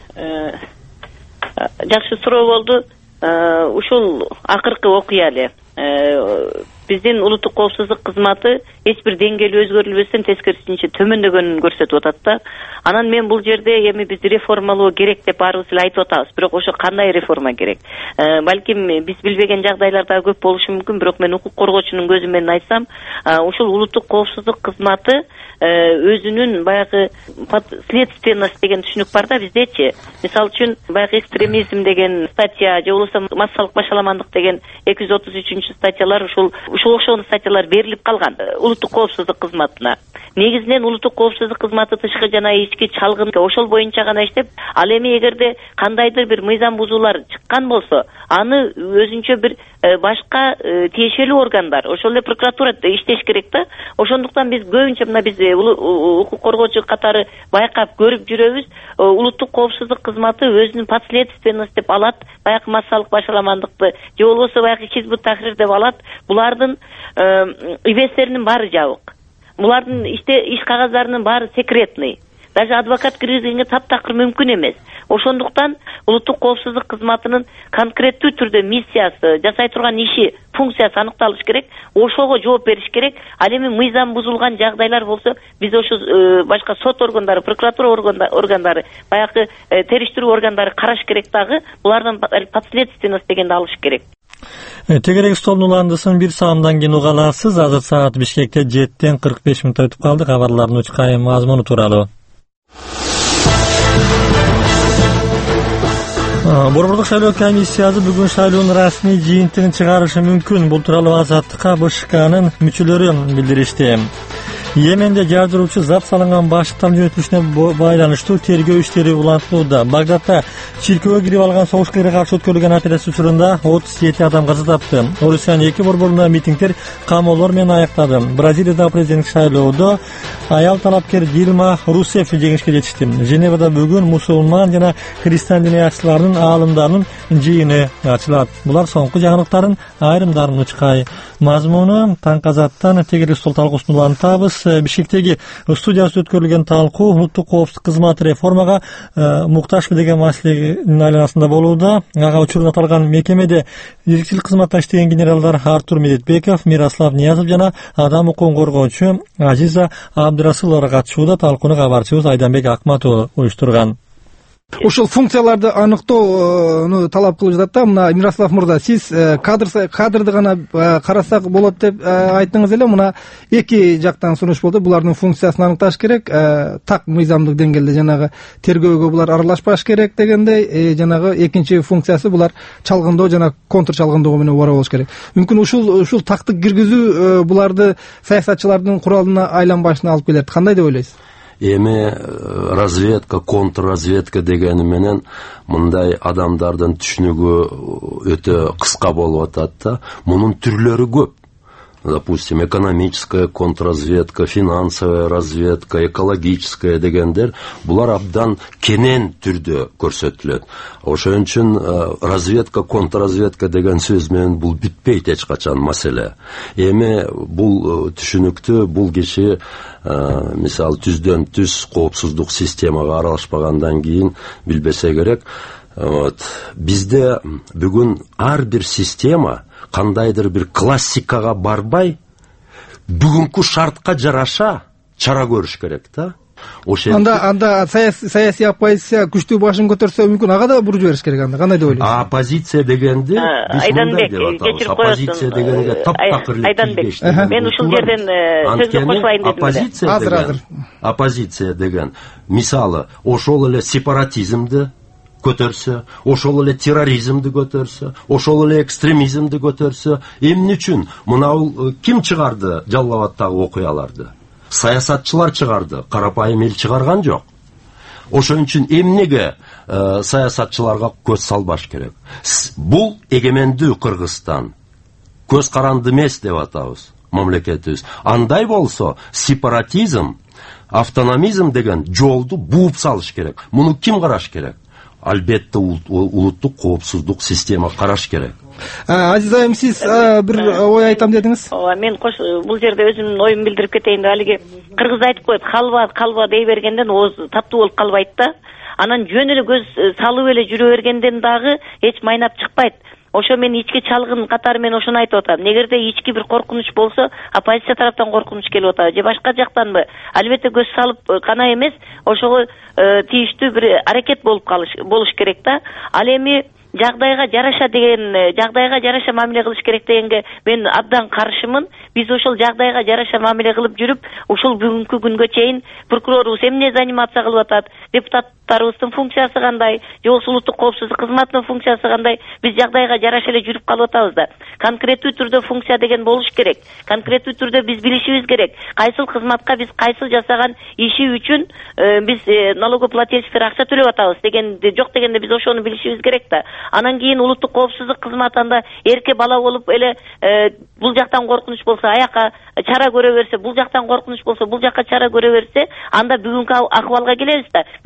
жакшы суроо болду. Ушул акыркы окуя эле биздин улуттук коопсуздук кызматы эч бир деңгээли өзгөрүлбөстөн тескерисинче төмөндөгөнүн көрсөтүп атат да. Анан мен бул жерде эми биз реформалоо керек деп баарыбыз эле айтып атабыз. Бирок ошо кандай реформа керек? Балким биз билбеген жагдайлар да көп болушу мүмкүн, бирок мен укук коргоочунун көзү менен айтсам, ушул улуттук коопсуздук кызматы өзүнүн баягы следственность деген түшүнүк бар да биздечи. Мисалы үчүн баягы экстремизм деген статья же болбосо массалык башаламандык деген 233 статьялар ушул ошол статьялар берилип калган улуттук коопсуздук кызматына. Негизинен улуттук коопсуздук кызматы тышкы жана ички чалгын ошол боюнча гана иштеп, ал эми эгерде кандайдыр бир мыйзам бузуулар чыккан болсо, аны өзүнчө бир башка тиешелүү органдар, ошол эле прокуратура иштеш керек да. Ошондуктан биз көбүнчө мына биз укук коргоочу катары байкап көрүп жүрөбүз, улуттук коопсуздук кызматы өзүнүн подследственность деп алат, баягы массалык башаламандыкты же болбосо баягы Хизбут Тахрир деп алат. Булардын ивестеринин баары жабык. Булардын иш кагаздарынын баары секретный. Даже адвокат киргизгенге таптакыр мүмкүн эмес. Ошондуктан улуттук коопсуздук кызматынын конкреттүү түрдө миссиясы, жасай турган иши, функциясы аныкталыш керек. Ошого жооп бериш керек. Ал эми мыйзам бузулган жагдайлар болсо, биз ошо башка сот органдары, прокуратура органдары, баягы териштирүү органдары караш керек дагы. Булардан последственность дегенди алыш керек. Тегерек столдун уландысын бир саамдан кийин уга аласыз. Азыр саат Бишкекте 7:45 өтүп калды. Кабарлардын учкайым мазмуну тууралуу. Борбордук шайлоо комиссиясы бүгүн шайлоонун расмий жыйынтыгын чыгарышы мүмкүн. Бул тууралуу Азаттыкка БШКнын мүчөлөрү билдиришти. Йеменде жардыруучу зат салынган башыктан жөнөтүлүшүнө байланыштуу тергөө иштери улантылууда. Багдадда чиркөөгө кирип алган согушкерге каршы өткөрүлгөн операция учурунда 37 адам каза тапты. Орусиянын 2 борборунда митингдер камоолор менен аяктады. Бразилияда президенттик шайлоодо аял талапкер Дилма Русеф жеңишке жетишти. Женевада бүгүн мусулман жана христиан диниячыларынын аалымдарынын жыйыны ачылат. Булар соңку жаңылыктардын айрымдарын учкай. Мазмуну Таң Азаттан тегерек стол талкуусун улантабыз. Бишкектеги студиясында өткөрүлгөн талкуу улуттук коопсуздук кызматы реформага муктажбы деген маселенин айланасында болууда. Ага учурун аталган мекемеде жетекчилик кызматта иштеген генералдар Артур Медетбеков, Мирослав Ниязов жана адам укугун коргоочу Азиза Абдырасылова катышууда. Талкууну кабарчыбыз Айданбек Акматов уюштурган. Ушул функцияларды аныктоону талап кылып жатат да. Мына Мирослав мырза, сиз кадрды гана карасак болот деп айттыңыз эле. Мына эки жактан сунуш болду. Булардын функциясын аныкташ керек. Так мыйзамдык деңгээлде жанагы тергөөгө булар аралашпаш керек дегендей, жанагы экинчи функциясы булар чалгындоо жана контр чалгындоо менен убара болуш керек. Мүмкүн ушул тактык киргизүү буларды саясатчылардын куралына айланбашына алып келет. Кандай деп ойлойсуз? Эми разведка, контрразведка дегени менен мындай адамдардын түшүнүгү өтө кыска болуп атат да. Мунун түрлөрү көп. Допустим, экономическая контрразведка, финансовая разведка, экологическая дегендер, булар абдан кенен түрдө көрсөтүлөт. Ошон үчүн разведка, контрразведка деген сөз менен бул бүтпөйт эч качан маселе. Эми бул түшүнүктү бул киши мисалы түздөн түз коопсуздук системага аралашпагандан кийин билбесе керек. Бизде бүгүн ар бир система кандайдыр бир классикага барбай, бүгүнкү шартка жараша чара көрүш керек да. Анда саясий оппозиция күчтүү башын көтөрсө мүмкүн ага да буруп жибериш керек. Анда кандай деп ойлойсуз? Оппозиция дегенди биз мындай деп атабыз. Оппозиция дегенге таптакыр мен ушул жерден сөзгө кошулайын дедим. Азыр. Оппозиция деген мисалы ошол эле сепаратизмди көтөрсө, ошол эле терроризмди көтөрсө, ошол эле экстремизмди көтөрсө, эмне үчүн мынау ким чыгарды Жалал Абадтагы окуяларды? Саясатчылар чыгарды, карапайым эл чыгарган жок. Ошон үчүн эмнеге саясатчыларга көз салбаш керек? Бул эгемендүү Кыргызстан. Көз каранды эмес деп атабыз мамлекетибиз. Андай болсо сепаратизм, автономизм деген жолду бууп салыш керек. Муну ким караш керек? Албетте улуттук коопсуздук система караш керек. Азиза айым, сиз бир ой айтам дедиңиз. Мен бул жерде өзүмдүн оюмду билдирип кетейин. Алиги кыргыз айтып коет, калба дей бергенден ооз таттуу болуп калбайт да. Анан жөн эле көз салып эле жүрө бергенден дагы эч майнап чыкпайт. Ошо мен ички чалгын катары мен ошону айтып атам. Негерде ички бир коркунуч болсо, оппозиция тараптан коркунуч келип атат же башка жактанбы? Албетте көз салып гана эмес, ошого тийиштүү бир аракет болуш керек да. Ал эми жагдайга жараша мамиле кылыш керек дегенге мен абдан каршымын. Биз ошол жагдайга жараша мамиле кылып жүрүп, ушул бүгүнкү күнгө чейин прокурорубуз эмне занимация кылып атат, депутаттарыбыздын функциясы кандай, же болбосо улуттук коопсуздук кызматынын функциясы кандай, биз жагдайга жараша эле жүрүп калып атабыз да. Конкреттүү түрдө функция деген болуш керек. Конкреттүү түрдө биз билишибиз керек. Кайсыл кызматка биз кайсыл жасаган иши үчүн биз налогоплательщиктер акча төлөп атабыз дегенде жок дегенде биз ошону билишибиз керек да. Анан кийин улуттук коопсуздук кызматында эрке бала болуп эле бул жактан коркунуч болсо аяка чара көрө берсе, бул жактан коркунуч болсо бул жакка чара көрө берсе, анда бүгүнкү акыбалга келебиз да. Бүт бар жок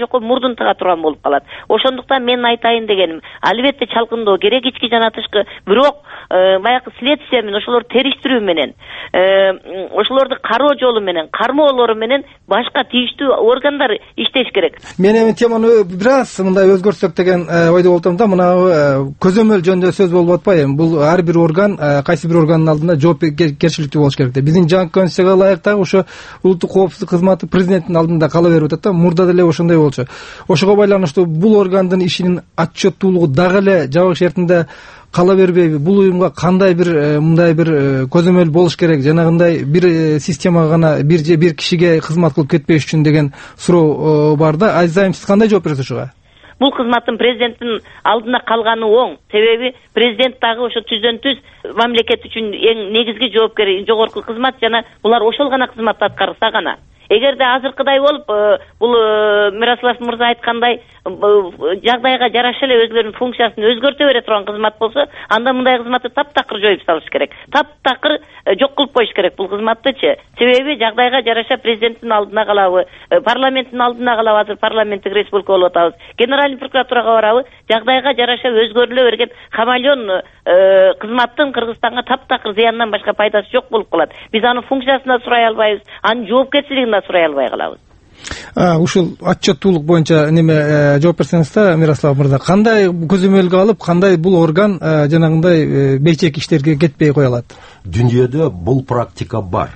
жокко мурдун тыга турган болуп калат. Ошондуктан мен айтайын дегеним, албетте чалкындоо керек ички жана тышкы, бирок баягы следствие менен ошолорду териштирүү менен, ошолорду кароо жолу менен, кармоолору менен башка тийиштүү органдар иштеш керек. Мен эми теманы бир аз мындай өзгөртсөк деген ойдо болдум да, мына көзөмөл жөнүндө сөз болуп атпайбы? Бул ар бир орган, кайсы бир органдын алдында жоопкерчиликтүү болуш керек. Биздин жаңы конституцияга ылайык дагы ошо улуттук коопсуздук кызматы президенттин алдында кала берип атат да, мурда деле ошондой болчу. Ошого байланыштуу бул органдын ишинин отчеттуулугу дагы эле жабык шертинде кала бербейби? Бул уюмга кандай бир мындай бир көзөмөл болуш керек? Жанагындай бир системага гана бир кишиге кызмат кылып кетпеш үчүн деген суроо бар да. Азиз айым, сиз кандай жооп бересиз ошого? Бул кызматтын президенттин алдына калганы оң. Себеби президент дагы ошо түздөн-түз мамлекет үчүн эң негизги жоопкер, жогорку кызмат жана булар ошол гана кызматты аткарса гана. Эгерде азыркыдай болуп, бул Мирослав мырза айткандай жагдайга жараша эле өзлөрүнүн функциясын өзгөртө бере турган кызмат болсо, анда мындай кызматты таптакыр жоюп салыш керек. Таптакыр жок кылып коюш керек бул кызматтычы. Себеби жагдайга жараша президенттин алдына калабы, парламенттин алдына калабы, азыр парламенттик республика болуп атабыз. Генеральный прокуратурага барабы, жагдайга жараша өзгөрүлө берген хамелеон кызматтын Кыргызстанга таптакыр зыяндан башка пайдасы жок болуп калат. Биз анын функциясына сурай албайбыз, анын жоопкерчилигин сурай албай калабыз. Ушул отчеттуулук боюнча неме жооп берсеңиз да, Мирослав мырза, кандай көзөмөлгө алып, кандай бул орган жанагындай бейчек иштерге кетпей кое алат? Дүйнөдө бул практика бар.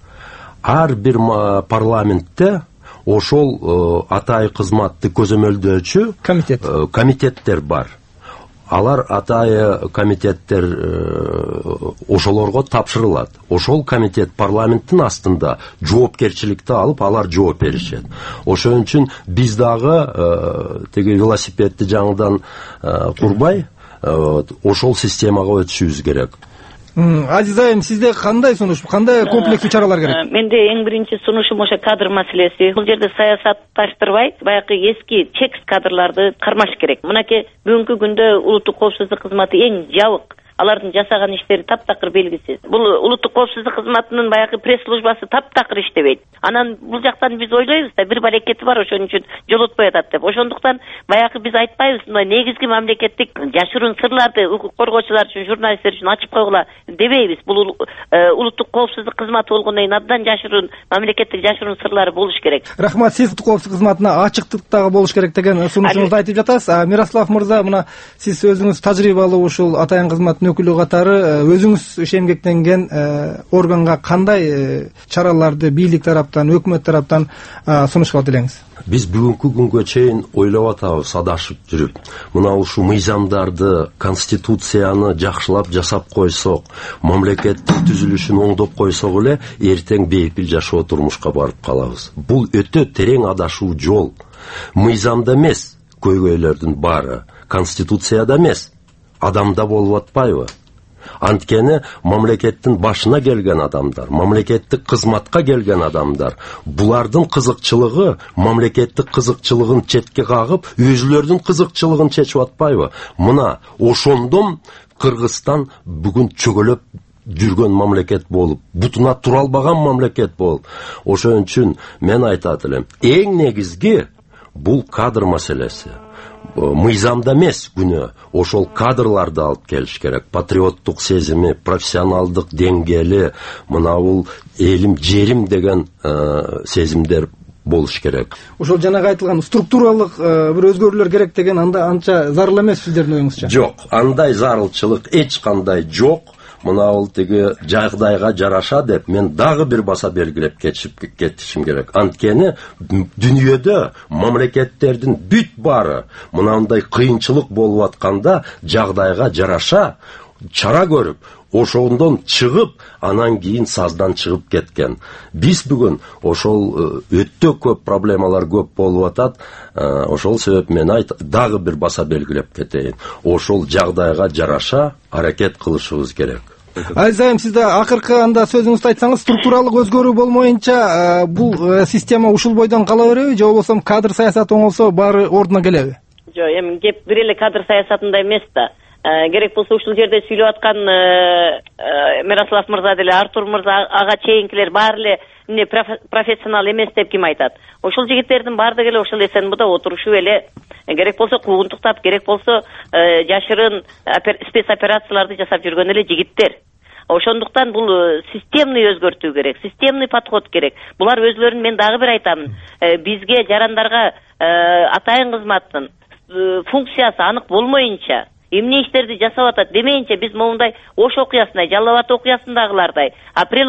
Ар бир парламентте ошол атайы кызматты көзөмөлдөөчү комитеттер бар. Алар атайы комитеттер ошолорго тапшырылат. Ошол комитет парламенттин астында жоопкерчиликти алып, алар жооп беришет. Ошон үчүн биз дагы теги велосипедди жаңыдан курбай, ошол системага өтүшүбүз керек. Азиз айым, сизде кандай сунуш, кандай комплекстүү чаралар керек? Менде эң биринчи сунушум ошо кадр маселеси. Бул жерде саясатташтырбай, баягы эски чекс кадрларды кармаш керек. Мынакей бүгүнкү күндө улуттук коопсуздук кызматы эң жабык. Алардын жасаган иштери таптакыр белгисиз. Бул улуттук коопсуздук кызматынын баягы пресс службасы таптакыр иштебейт. Анан бул жактан биз ойлойбуз да, бир барекети бар, ошон үчүн жолотпой атат деп. Ошондуктан баягы биз айтпайбыз, мына негизги мамлекеттик жашыруун сырларды укук коргоочулар үчүн, журналисттер үчүн ачып койгула дебейбиз. Бул улуттук коопсуздук кызматы болгондон кийин абдан жашыруун мамлекеттик жашыруун сырлары болуш керек. Рахмат, сиз улуттук коопсуздук кызматына ачыктык дагы болуш керек деген сунушуңузду айтып жатасыз. Мирослав мырза, мына сиз өзүңүз тажрыйбалуу ушул атайын кызматтын өкүлү катары өзүңүз иш эмгектенген органга кандай чараларды бийлик тараптан, өкмөт тараптан сунушка элеңиз? Биз бүгүнкү күнгө чейин ойлоп атабыз, адашып жүрүп, мына ушул мыйзамдарды, конституцияны жакшылап жасап койсок, мамлекеттик түзүлүшүн оңдоп койсок эле, эртең бейпил жашоо турмушка барып калабыз. Бул өтө терең адашуу жол. Мыйзамда эмес көйгөйлөрдүн баары, конституцияда эмес, адамда болуп атпайбы? Анткени мамлекеттин башына келген адамдар, мамлекеттик кызматка келген адамдар, булардын кызыкчылыгы мамлекеттик кызыкчылыгын четке кагып, өзүлөрдүн кызыкчылыгын чечип атпайбы? Мына ошондон Кыргызстан бүгүн чөгөлөп жүргөн мамлекет болуп, бутуна тура албаган мамлекет болуп. Ошон үчүн мен айтат элем, эң негизги бул кадр маселеси. Мыйзамда эмес күнөө, ошол кадрларды алып келиш керек. Патриоттук сезими, профессионалдык деңгээли, мына бул элим, жерим деген сезимдер болуш керек. Ошол жанагы айтылган структуралык бир өзгөрүүлөр керек деген анда анча зарыл эмес сиздердин оюңузча? Жок, андай зарылчылык эч кандай жок. Мына бул тиги жагдайга жараша деп мен дагы бир баса белгилеп кетишим керек. Анткени дүйнөдө мамлекеттердин бүт баары мынандай кыйынчылык болуп атканда жагдайга жараша чара көрүп, ошондон чыгып, анан кийин саздан чыгып кеткен. Биз бүгүн ошол өтө көп проблемалар көп болуп атат. Ошол себеп мен дагы бир баса белгилеп кетейин. Ошол жагдайга жараша аракет кылышыбыз керек. Азиз айым, сиз да акыркы анда сөзүңүздү айтсаңыз, структуралык өзгөрүү болмоюнча бул система ушул бойдон кала береби, же болбосо кадр саясаты оңолсо баары ордуна келеби? Жок, эми кеп бир эле кадр саясатында эмес да. керек болсо ушул жерде сүйлөп аткан Мирослав мырза деле, Артур мырза, ага чейинкилер баары эле эмне профессионал эмес деп ким айтат? Ошол жигиттердин баардыгы эле ошол СНБда отурушуп эле керек болсо куугунтуктап, керек болсо жашырын спецоперацияларды жасап жүргөн эле жигиттер. Ошондуктан бул системный өзгөртүү керек, системный подход керек. Булар өзлөрүн, мен дагы бир айтамын, бизге жарандарга атайын кызматтын функциясы анык болмоюнча, эмне иштерди жасап атат демейинче, биз моундай Ош окуясындай, Жалал Абад окуясындагылардай, Апрель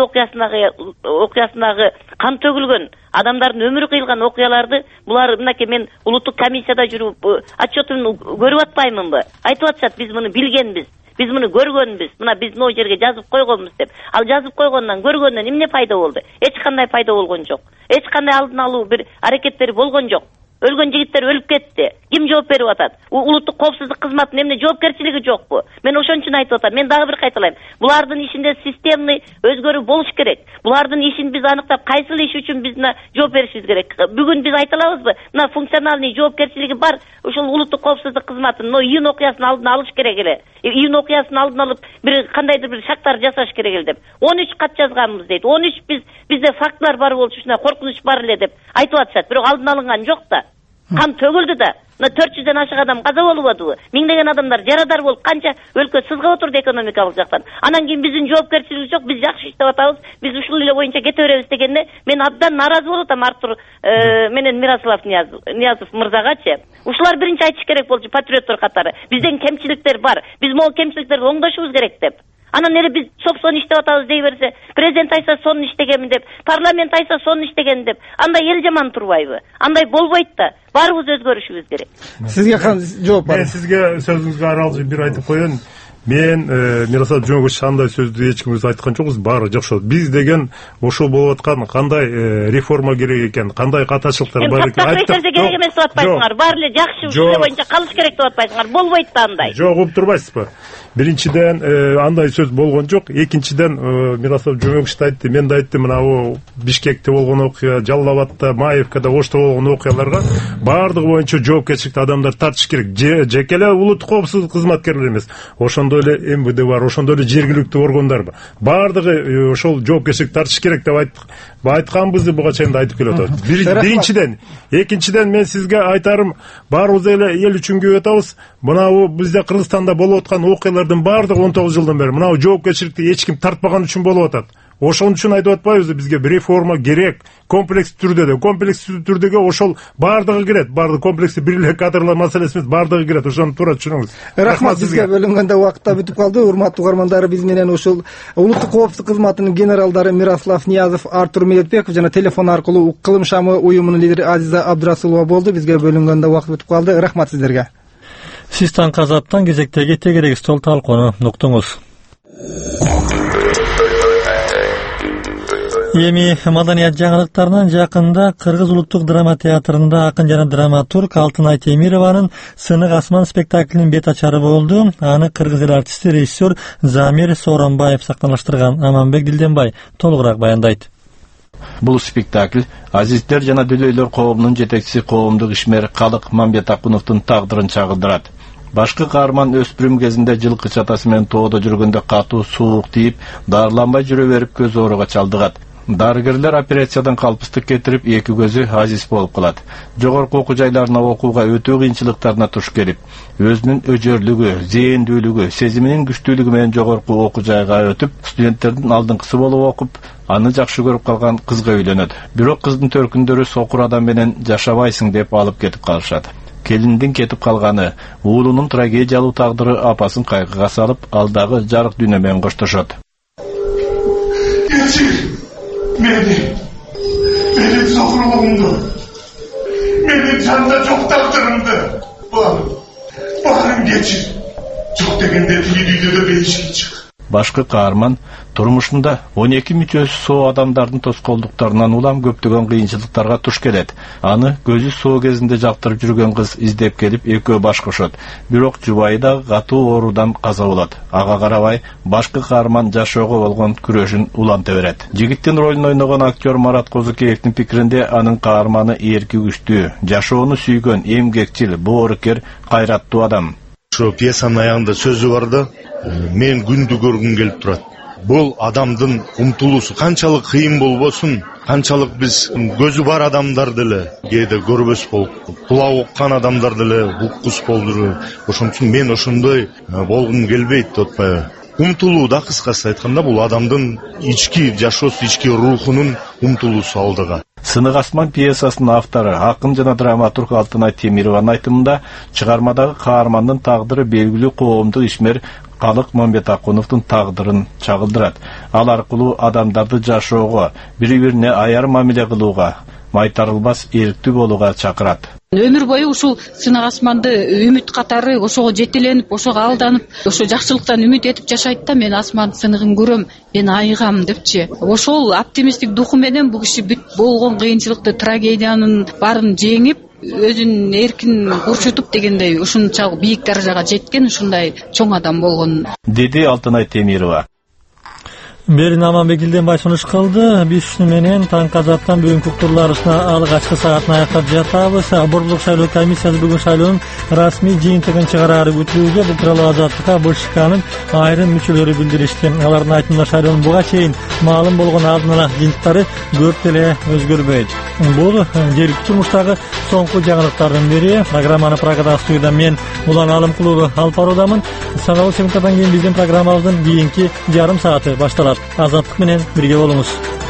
окуясындагы кан төгүлгөн адамдардын өмүрү кыйылган окуяларды, булар мынакей мен улуттук комиссияда жүрүп отчетун көрүп атпаймынбы? Айтып атышат, биз муну билгенбиз. Биз муну көргөнбүз. Мына биз могу жерге жазып койгонбуз деп. Ал жазып койгондон, көргөндөн эмне пайда болду? Эч кандай пайда болгон жок. Эч кандай алдын алуу бир аракеттери болгон жок. Өлгөн жигиттер өлүп кетти. Ким жооп берип атат? Улуттук коопсуздук кызматынын эмне жоопкерчилиги жокпу? Мен ошон үчүн айтып атам. Мен дагы бир кайталайм. Булардын ишинде системный өзгөрүү болуш керек. Булардын ишин биз аныктап, кайсыл иш үчүн биз жооп беришибиз керек. Бүгүн биз айта алабызбы? Мына функциональный жоопкерчилиги бар. Ошол улуттук коопсуздук кызматын июнь окуясын алдын алыш керек эле. Июнь окуясын алдын алып, бир кандайдыр бир шарттар жасаш керек эле деп. 13 кат жазганбыз дейт. 13 бизде фактылар бар болчу, ушуна коркунуч бар эле деп айтып атышат. Бирок алдын алынган жок да. Кан төгүлдү да. 400ден ашык адам каза болуп атыбы? Миңдеген адамдар жарадар болуп, канча өлкө сызгап отурду экономикалык жактан. Анан кийин биздин жоопкерчилигибиз жок, биз жакшы иштеп атабыз, биз ушул эле боюнча кете беребиз дегенде мен абдан нааразы болуп атам Артур менен Мирослав Ниязов мырзагачы. Ушулар биринчи айтыш керек болчу, патриоттор катары. Бизден кемчиликтер бар. Биз могу кемчиликтерди оңдошубуз керек деп. Анан эле биз собственно иштеп атабыз дей берсе, президент айтса сонун иштегенмин деп, парламент айтса сонун иштеген деп, андай эл жаман турбайбы? Андай болбойт да. Баарыбыз өзгөрүшүбүз керек. Сизге жооп бар. Мен сизге сөзүңүзгө аралашып бир айтып коеюн. Мен Мирослав Жөнгөч андай сөздү эч кимибиз айткан жокпуз, баары жакшы. Биз деген ошол болуп аткан кандай реформа керек экен, кандай катачылыктар бар экен айттык. Керек эмес деп атпайсыңар, баары эле жакшы ушул боюнча калыш керек деп атпайсыңар. Болбойт да андай. Жок, угуп турбайсызбы? Биринчиден андай сөз болгон жок. Экинчиден Мирослав Жөнгөч айтты, мен да айттым, мына Бишкекте болгон окуя, Жалал Абадта, Маевкада, Ошто болгон окуяларга баардыгы боюнча жоопкерчиликти адамдар тартыш керек. Жеке эле улуттук коопсуздук кызматкерлери эмес. Ошондой эле МВД бар, ошондой эле жергиликтүү органдар бар. Баардыгы ошол жоопкерчилик тартыш керек деп айтканбызды буга чейин да айтып келип атабыз. Биринчиден, экинчиден мен сизге айтарым, баарыбыз эле эл үчүн күбөп атабыз. Мына бизде Кыргызстанда болуп аткан окуялардын баардыгы 19 жылдан бери мына жоопкерчиликти эч ким тартпаган үчүн болуп атат. Ошон үчүн айтып атпайбызбы, бизге бир реформа керек, комплекстүү түрдө да. Комплекстүү түрдөгө ошол баардыгы кирет. Баардык комплекси бир эле кадрлар маселеси эмес, баардыгы кирет. Ошону туура түшүнүңүз. Рахмат сизге. Бөлүнгөндө убакыт да бүтүп калды. Урматтуу угармандар, биз менен ушул улуттук коопсуздук кызматынын генералдары Мирослав Ниязов, Артур Медетбеков жана телефон аркылуу Кылым шамы уюмунун лидери Азиза Абдырасулова болду. Бизге бөлүнгөндө убакыт бүтүп калды. Рахмат сиздерге. Сиз таңкы азаптан кезектеги тегерек стол талкууну уктуңуз. Эми маданият жаңылыктарынан жакында Кыргыз улуттук драма театрында акын жана драматург Алтынай Темированын Сынык асман спектаклинин бет ачары болду. Аны кыргыз эл артисти, режиссер Замир Сооронбаев сактаныштырган. Аманбек Дилденбай толугураак баяндайт. Бул спектакль азиздер жана дүлөйлөр коомунун жетекчиси коомдук ишмер Калык Мамбетакуновдун тагдырын чагылдырат. Башкы каарман өспүрүм кезинде жылкы чатасы менен тоодо жүргөндө катуу суук тийип, дарыланбай жүрө берип көз ооруга чалдыгат. Дарыгерлер операциядан калпыстык кетирип, эки көзү азиз болуп калат. Жогорку окуу жайларына окууга өтүү кыйынчылыктарына туш келип, өзүнүн өжөрлүгү, зээндүүлүгү, сезиминин күчтүүлүгү менен жогорку окуу жайга өтүп, студенттердин алдыңкысы болуп окуп, аны жакшы көрүп калган кызга үйлөнөт. Бирок кыздын төркүндөрү сокур адам менен жашабайсың деп алып кетип калышат. Келиндин кетип калганы, уулунун трагедиялуу тагдыры апасын кайгыга салып, алдагы жарык дүйнө менен коштошот. Meni sokurluğumdu. Meni canda çok taktırımdı. Bağırım geçir. Çok degende tiyidiydi de değişik çık. Башкы каарман турмушунда 12 мүчөсү соо адамдардын тоскоолдуктарынан улам көптөгөн кыйынчылыктарга туш келет. Аны көзү соо кезинде жактырып жүргөн кыз издеп келип экөө баш кошот. Бирок жубайы да катуу оорудан каза болот. Ага карабай башкы каарман жашоого болгон күрөшүн уланта берет. Жигиттин ролун ойногон актер Марат Козукеевдин пикиринде анын каарманы эрки күчтүү, жашоону сүйгөн, эмгекчил, боорукер, кайраттуу адам. Ошо пьесанын аягында сөзү бар да, мен күндү көргүм келип турат. Бул адамдын умтулуусу канчалык кыйын болбосун, канчалык биз көзү бар адамдар деле кээде көрбөс болуп, кулак уккан адамдар деле уккус болдур. Ошон үчүн мен ошондой болгум келбейт деп атпайбы. Умтулуу да кыскасы айтканда бул адамдын ички жашоосу, ички рухунун умтулуусу алдыга. Сынык асман пьесасынын автору, акын жана драматург Алтынай Темированын айтымында, чыгармадагы каармандын тагдыры белгилүү коомдук ишмер Калык Мамбетакуновдун тагдырын чагылдырат. Ал аркылуу адамдарды жашоого, бири-бирине аяр мамиле кылууга, майтарылбас эрктүү болууга чакырат. Өмүр бою ушул сынак асманды үмүт катары ошого жетеленип, ошого алданып, ошо жакшылыктан үмүт этип жашайт да, мен асман сыныгын көрөм, мен айыгам депчи. Ошол оптимисттик духу менен бул киши бүт болгон кыйынчылыкты, трагедиянын баарын жеңип, өзүн эркин курчутуп дегендей ушунчалык бийик даражага жеткен, ушундай чоң адам болгон, деди Алтынай Темирова. Берин Аманбекилден башыныш кылды. Биз ушуну менен таңкы азаттан бүгүнкү уктурларыбызга алгачкы саатын аяктап жатабыз. Борборлук шайлоо комиссиясы бүгүн шайлоонун расмий жыйынтыгын чыгарары өтүүгө бул тууралуу азаттыкка БШКнын айрым мүчөлөрү билдиришти. Алардын айтымында шайлоонун буга чейин маалым болгон алдын ала жыйынтыктары көп деле өзгөрбөйт. Бул жергиликтүү турмуштагы соңку жаңылыктардын бири. Программаны Прагада студияда мен Улан Алымкулов алып баруудамын. Саналуу секундтардан кийин биздин программабыздын кийинки жарым сааты башталат. Азаттык менен бирге болуңуз.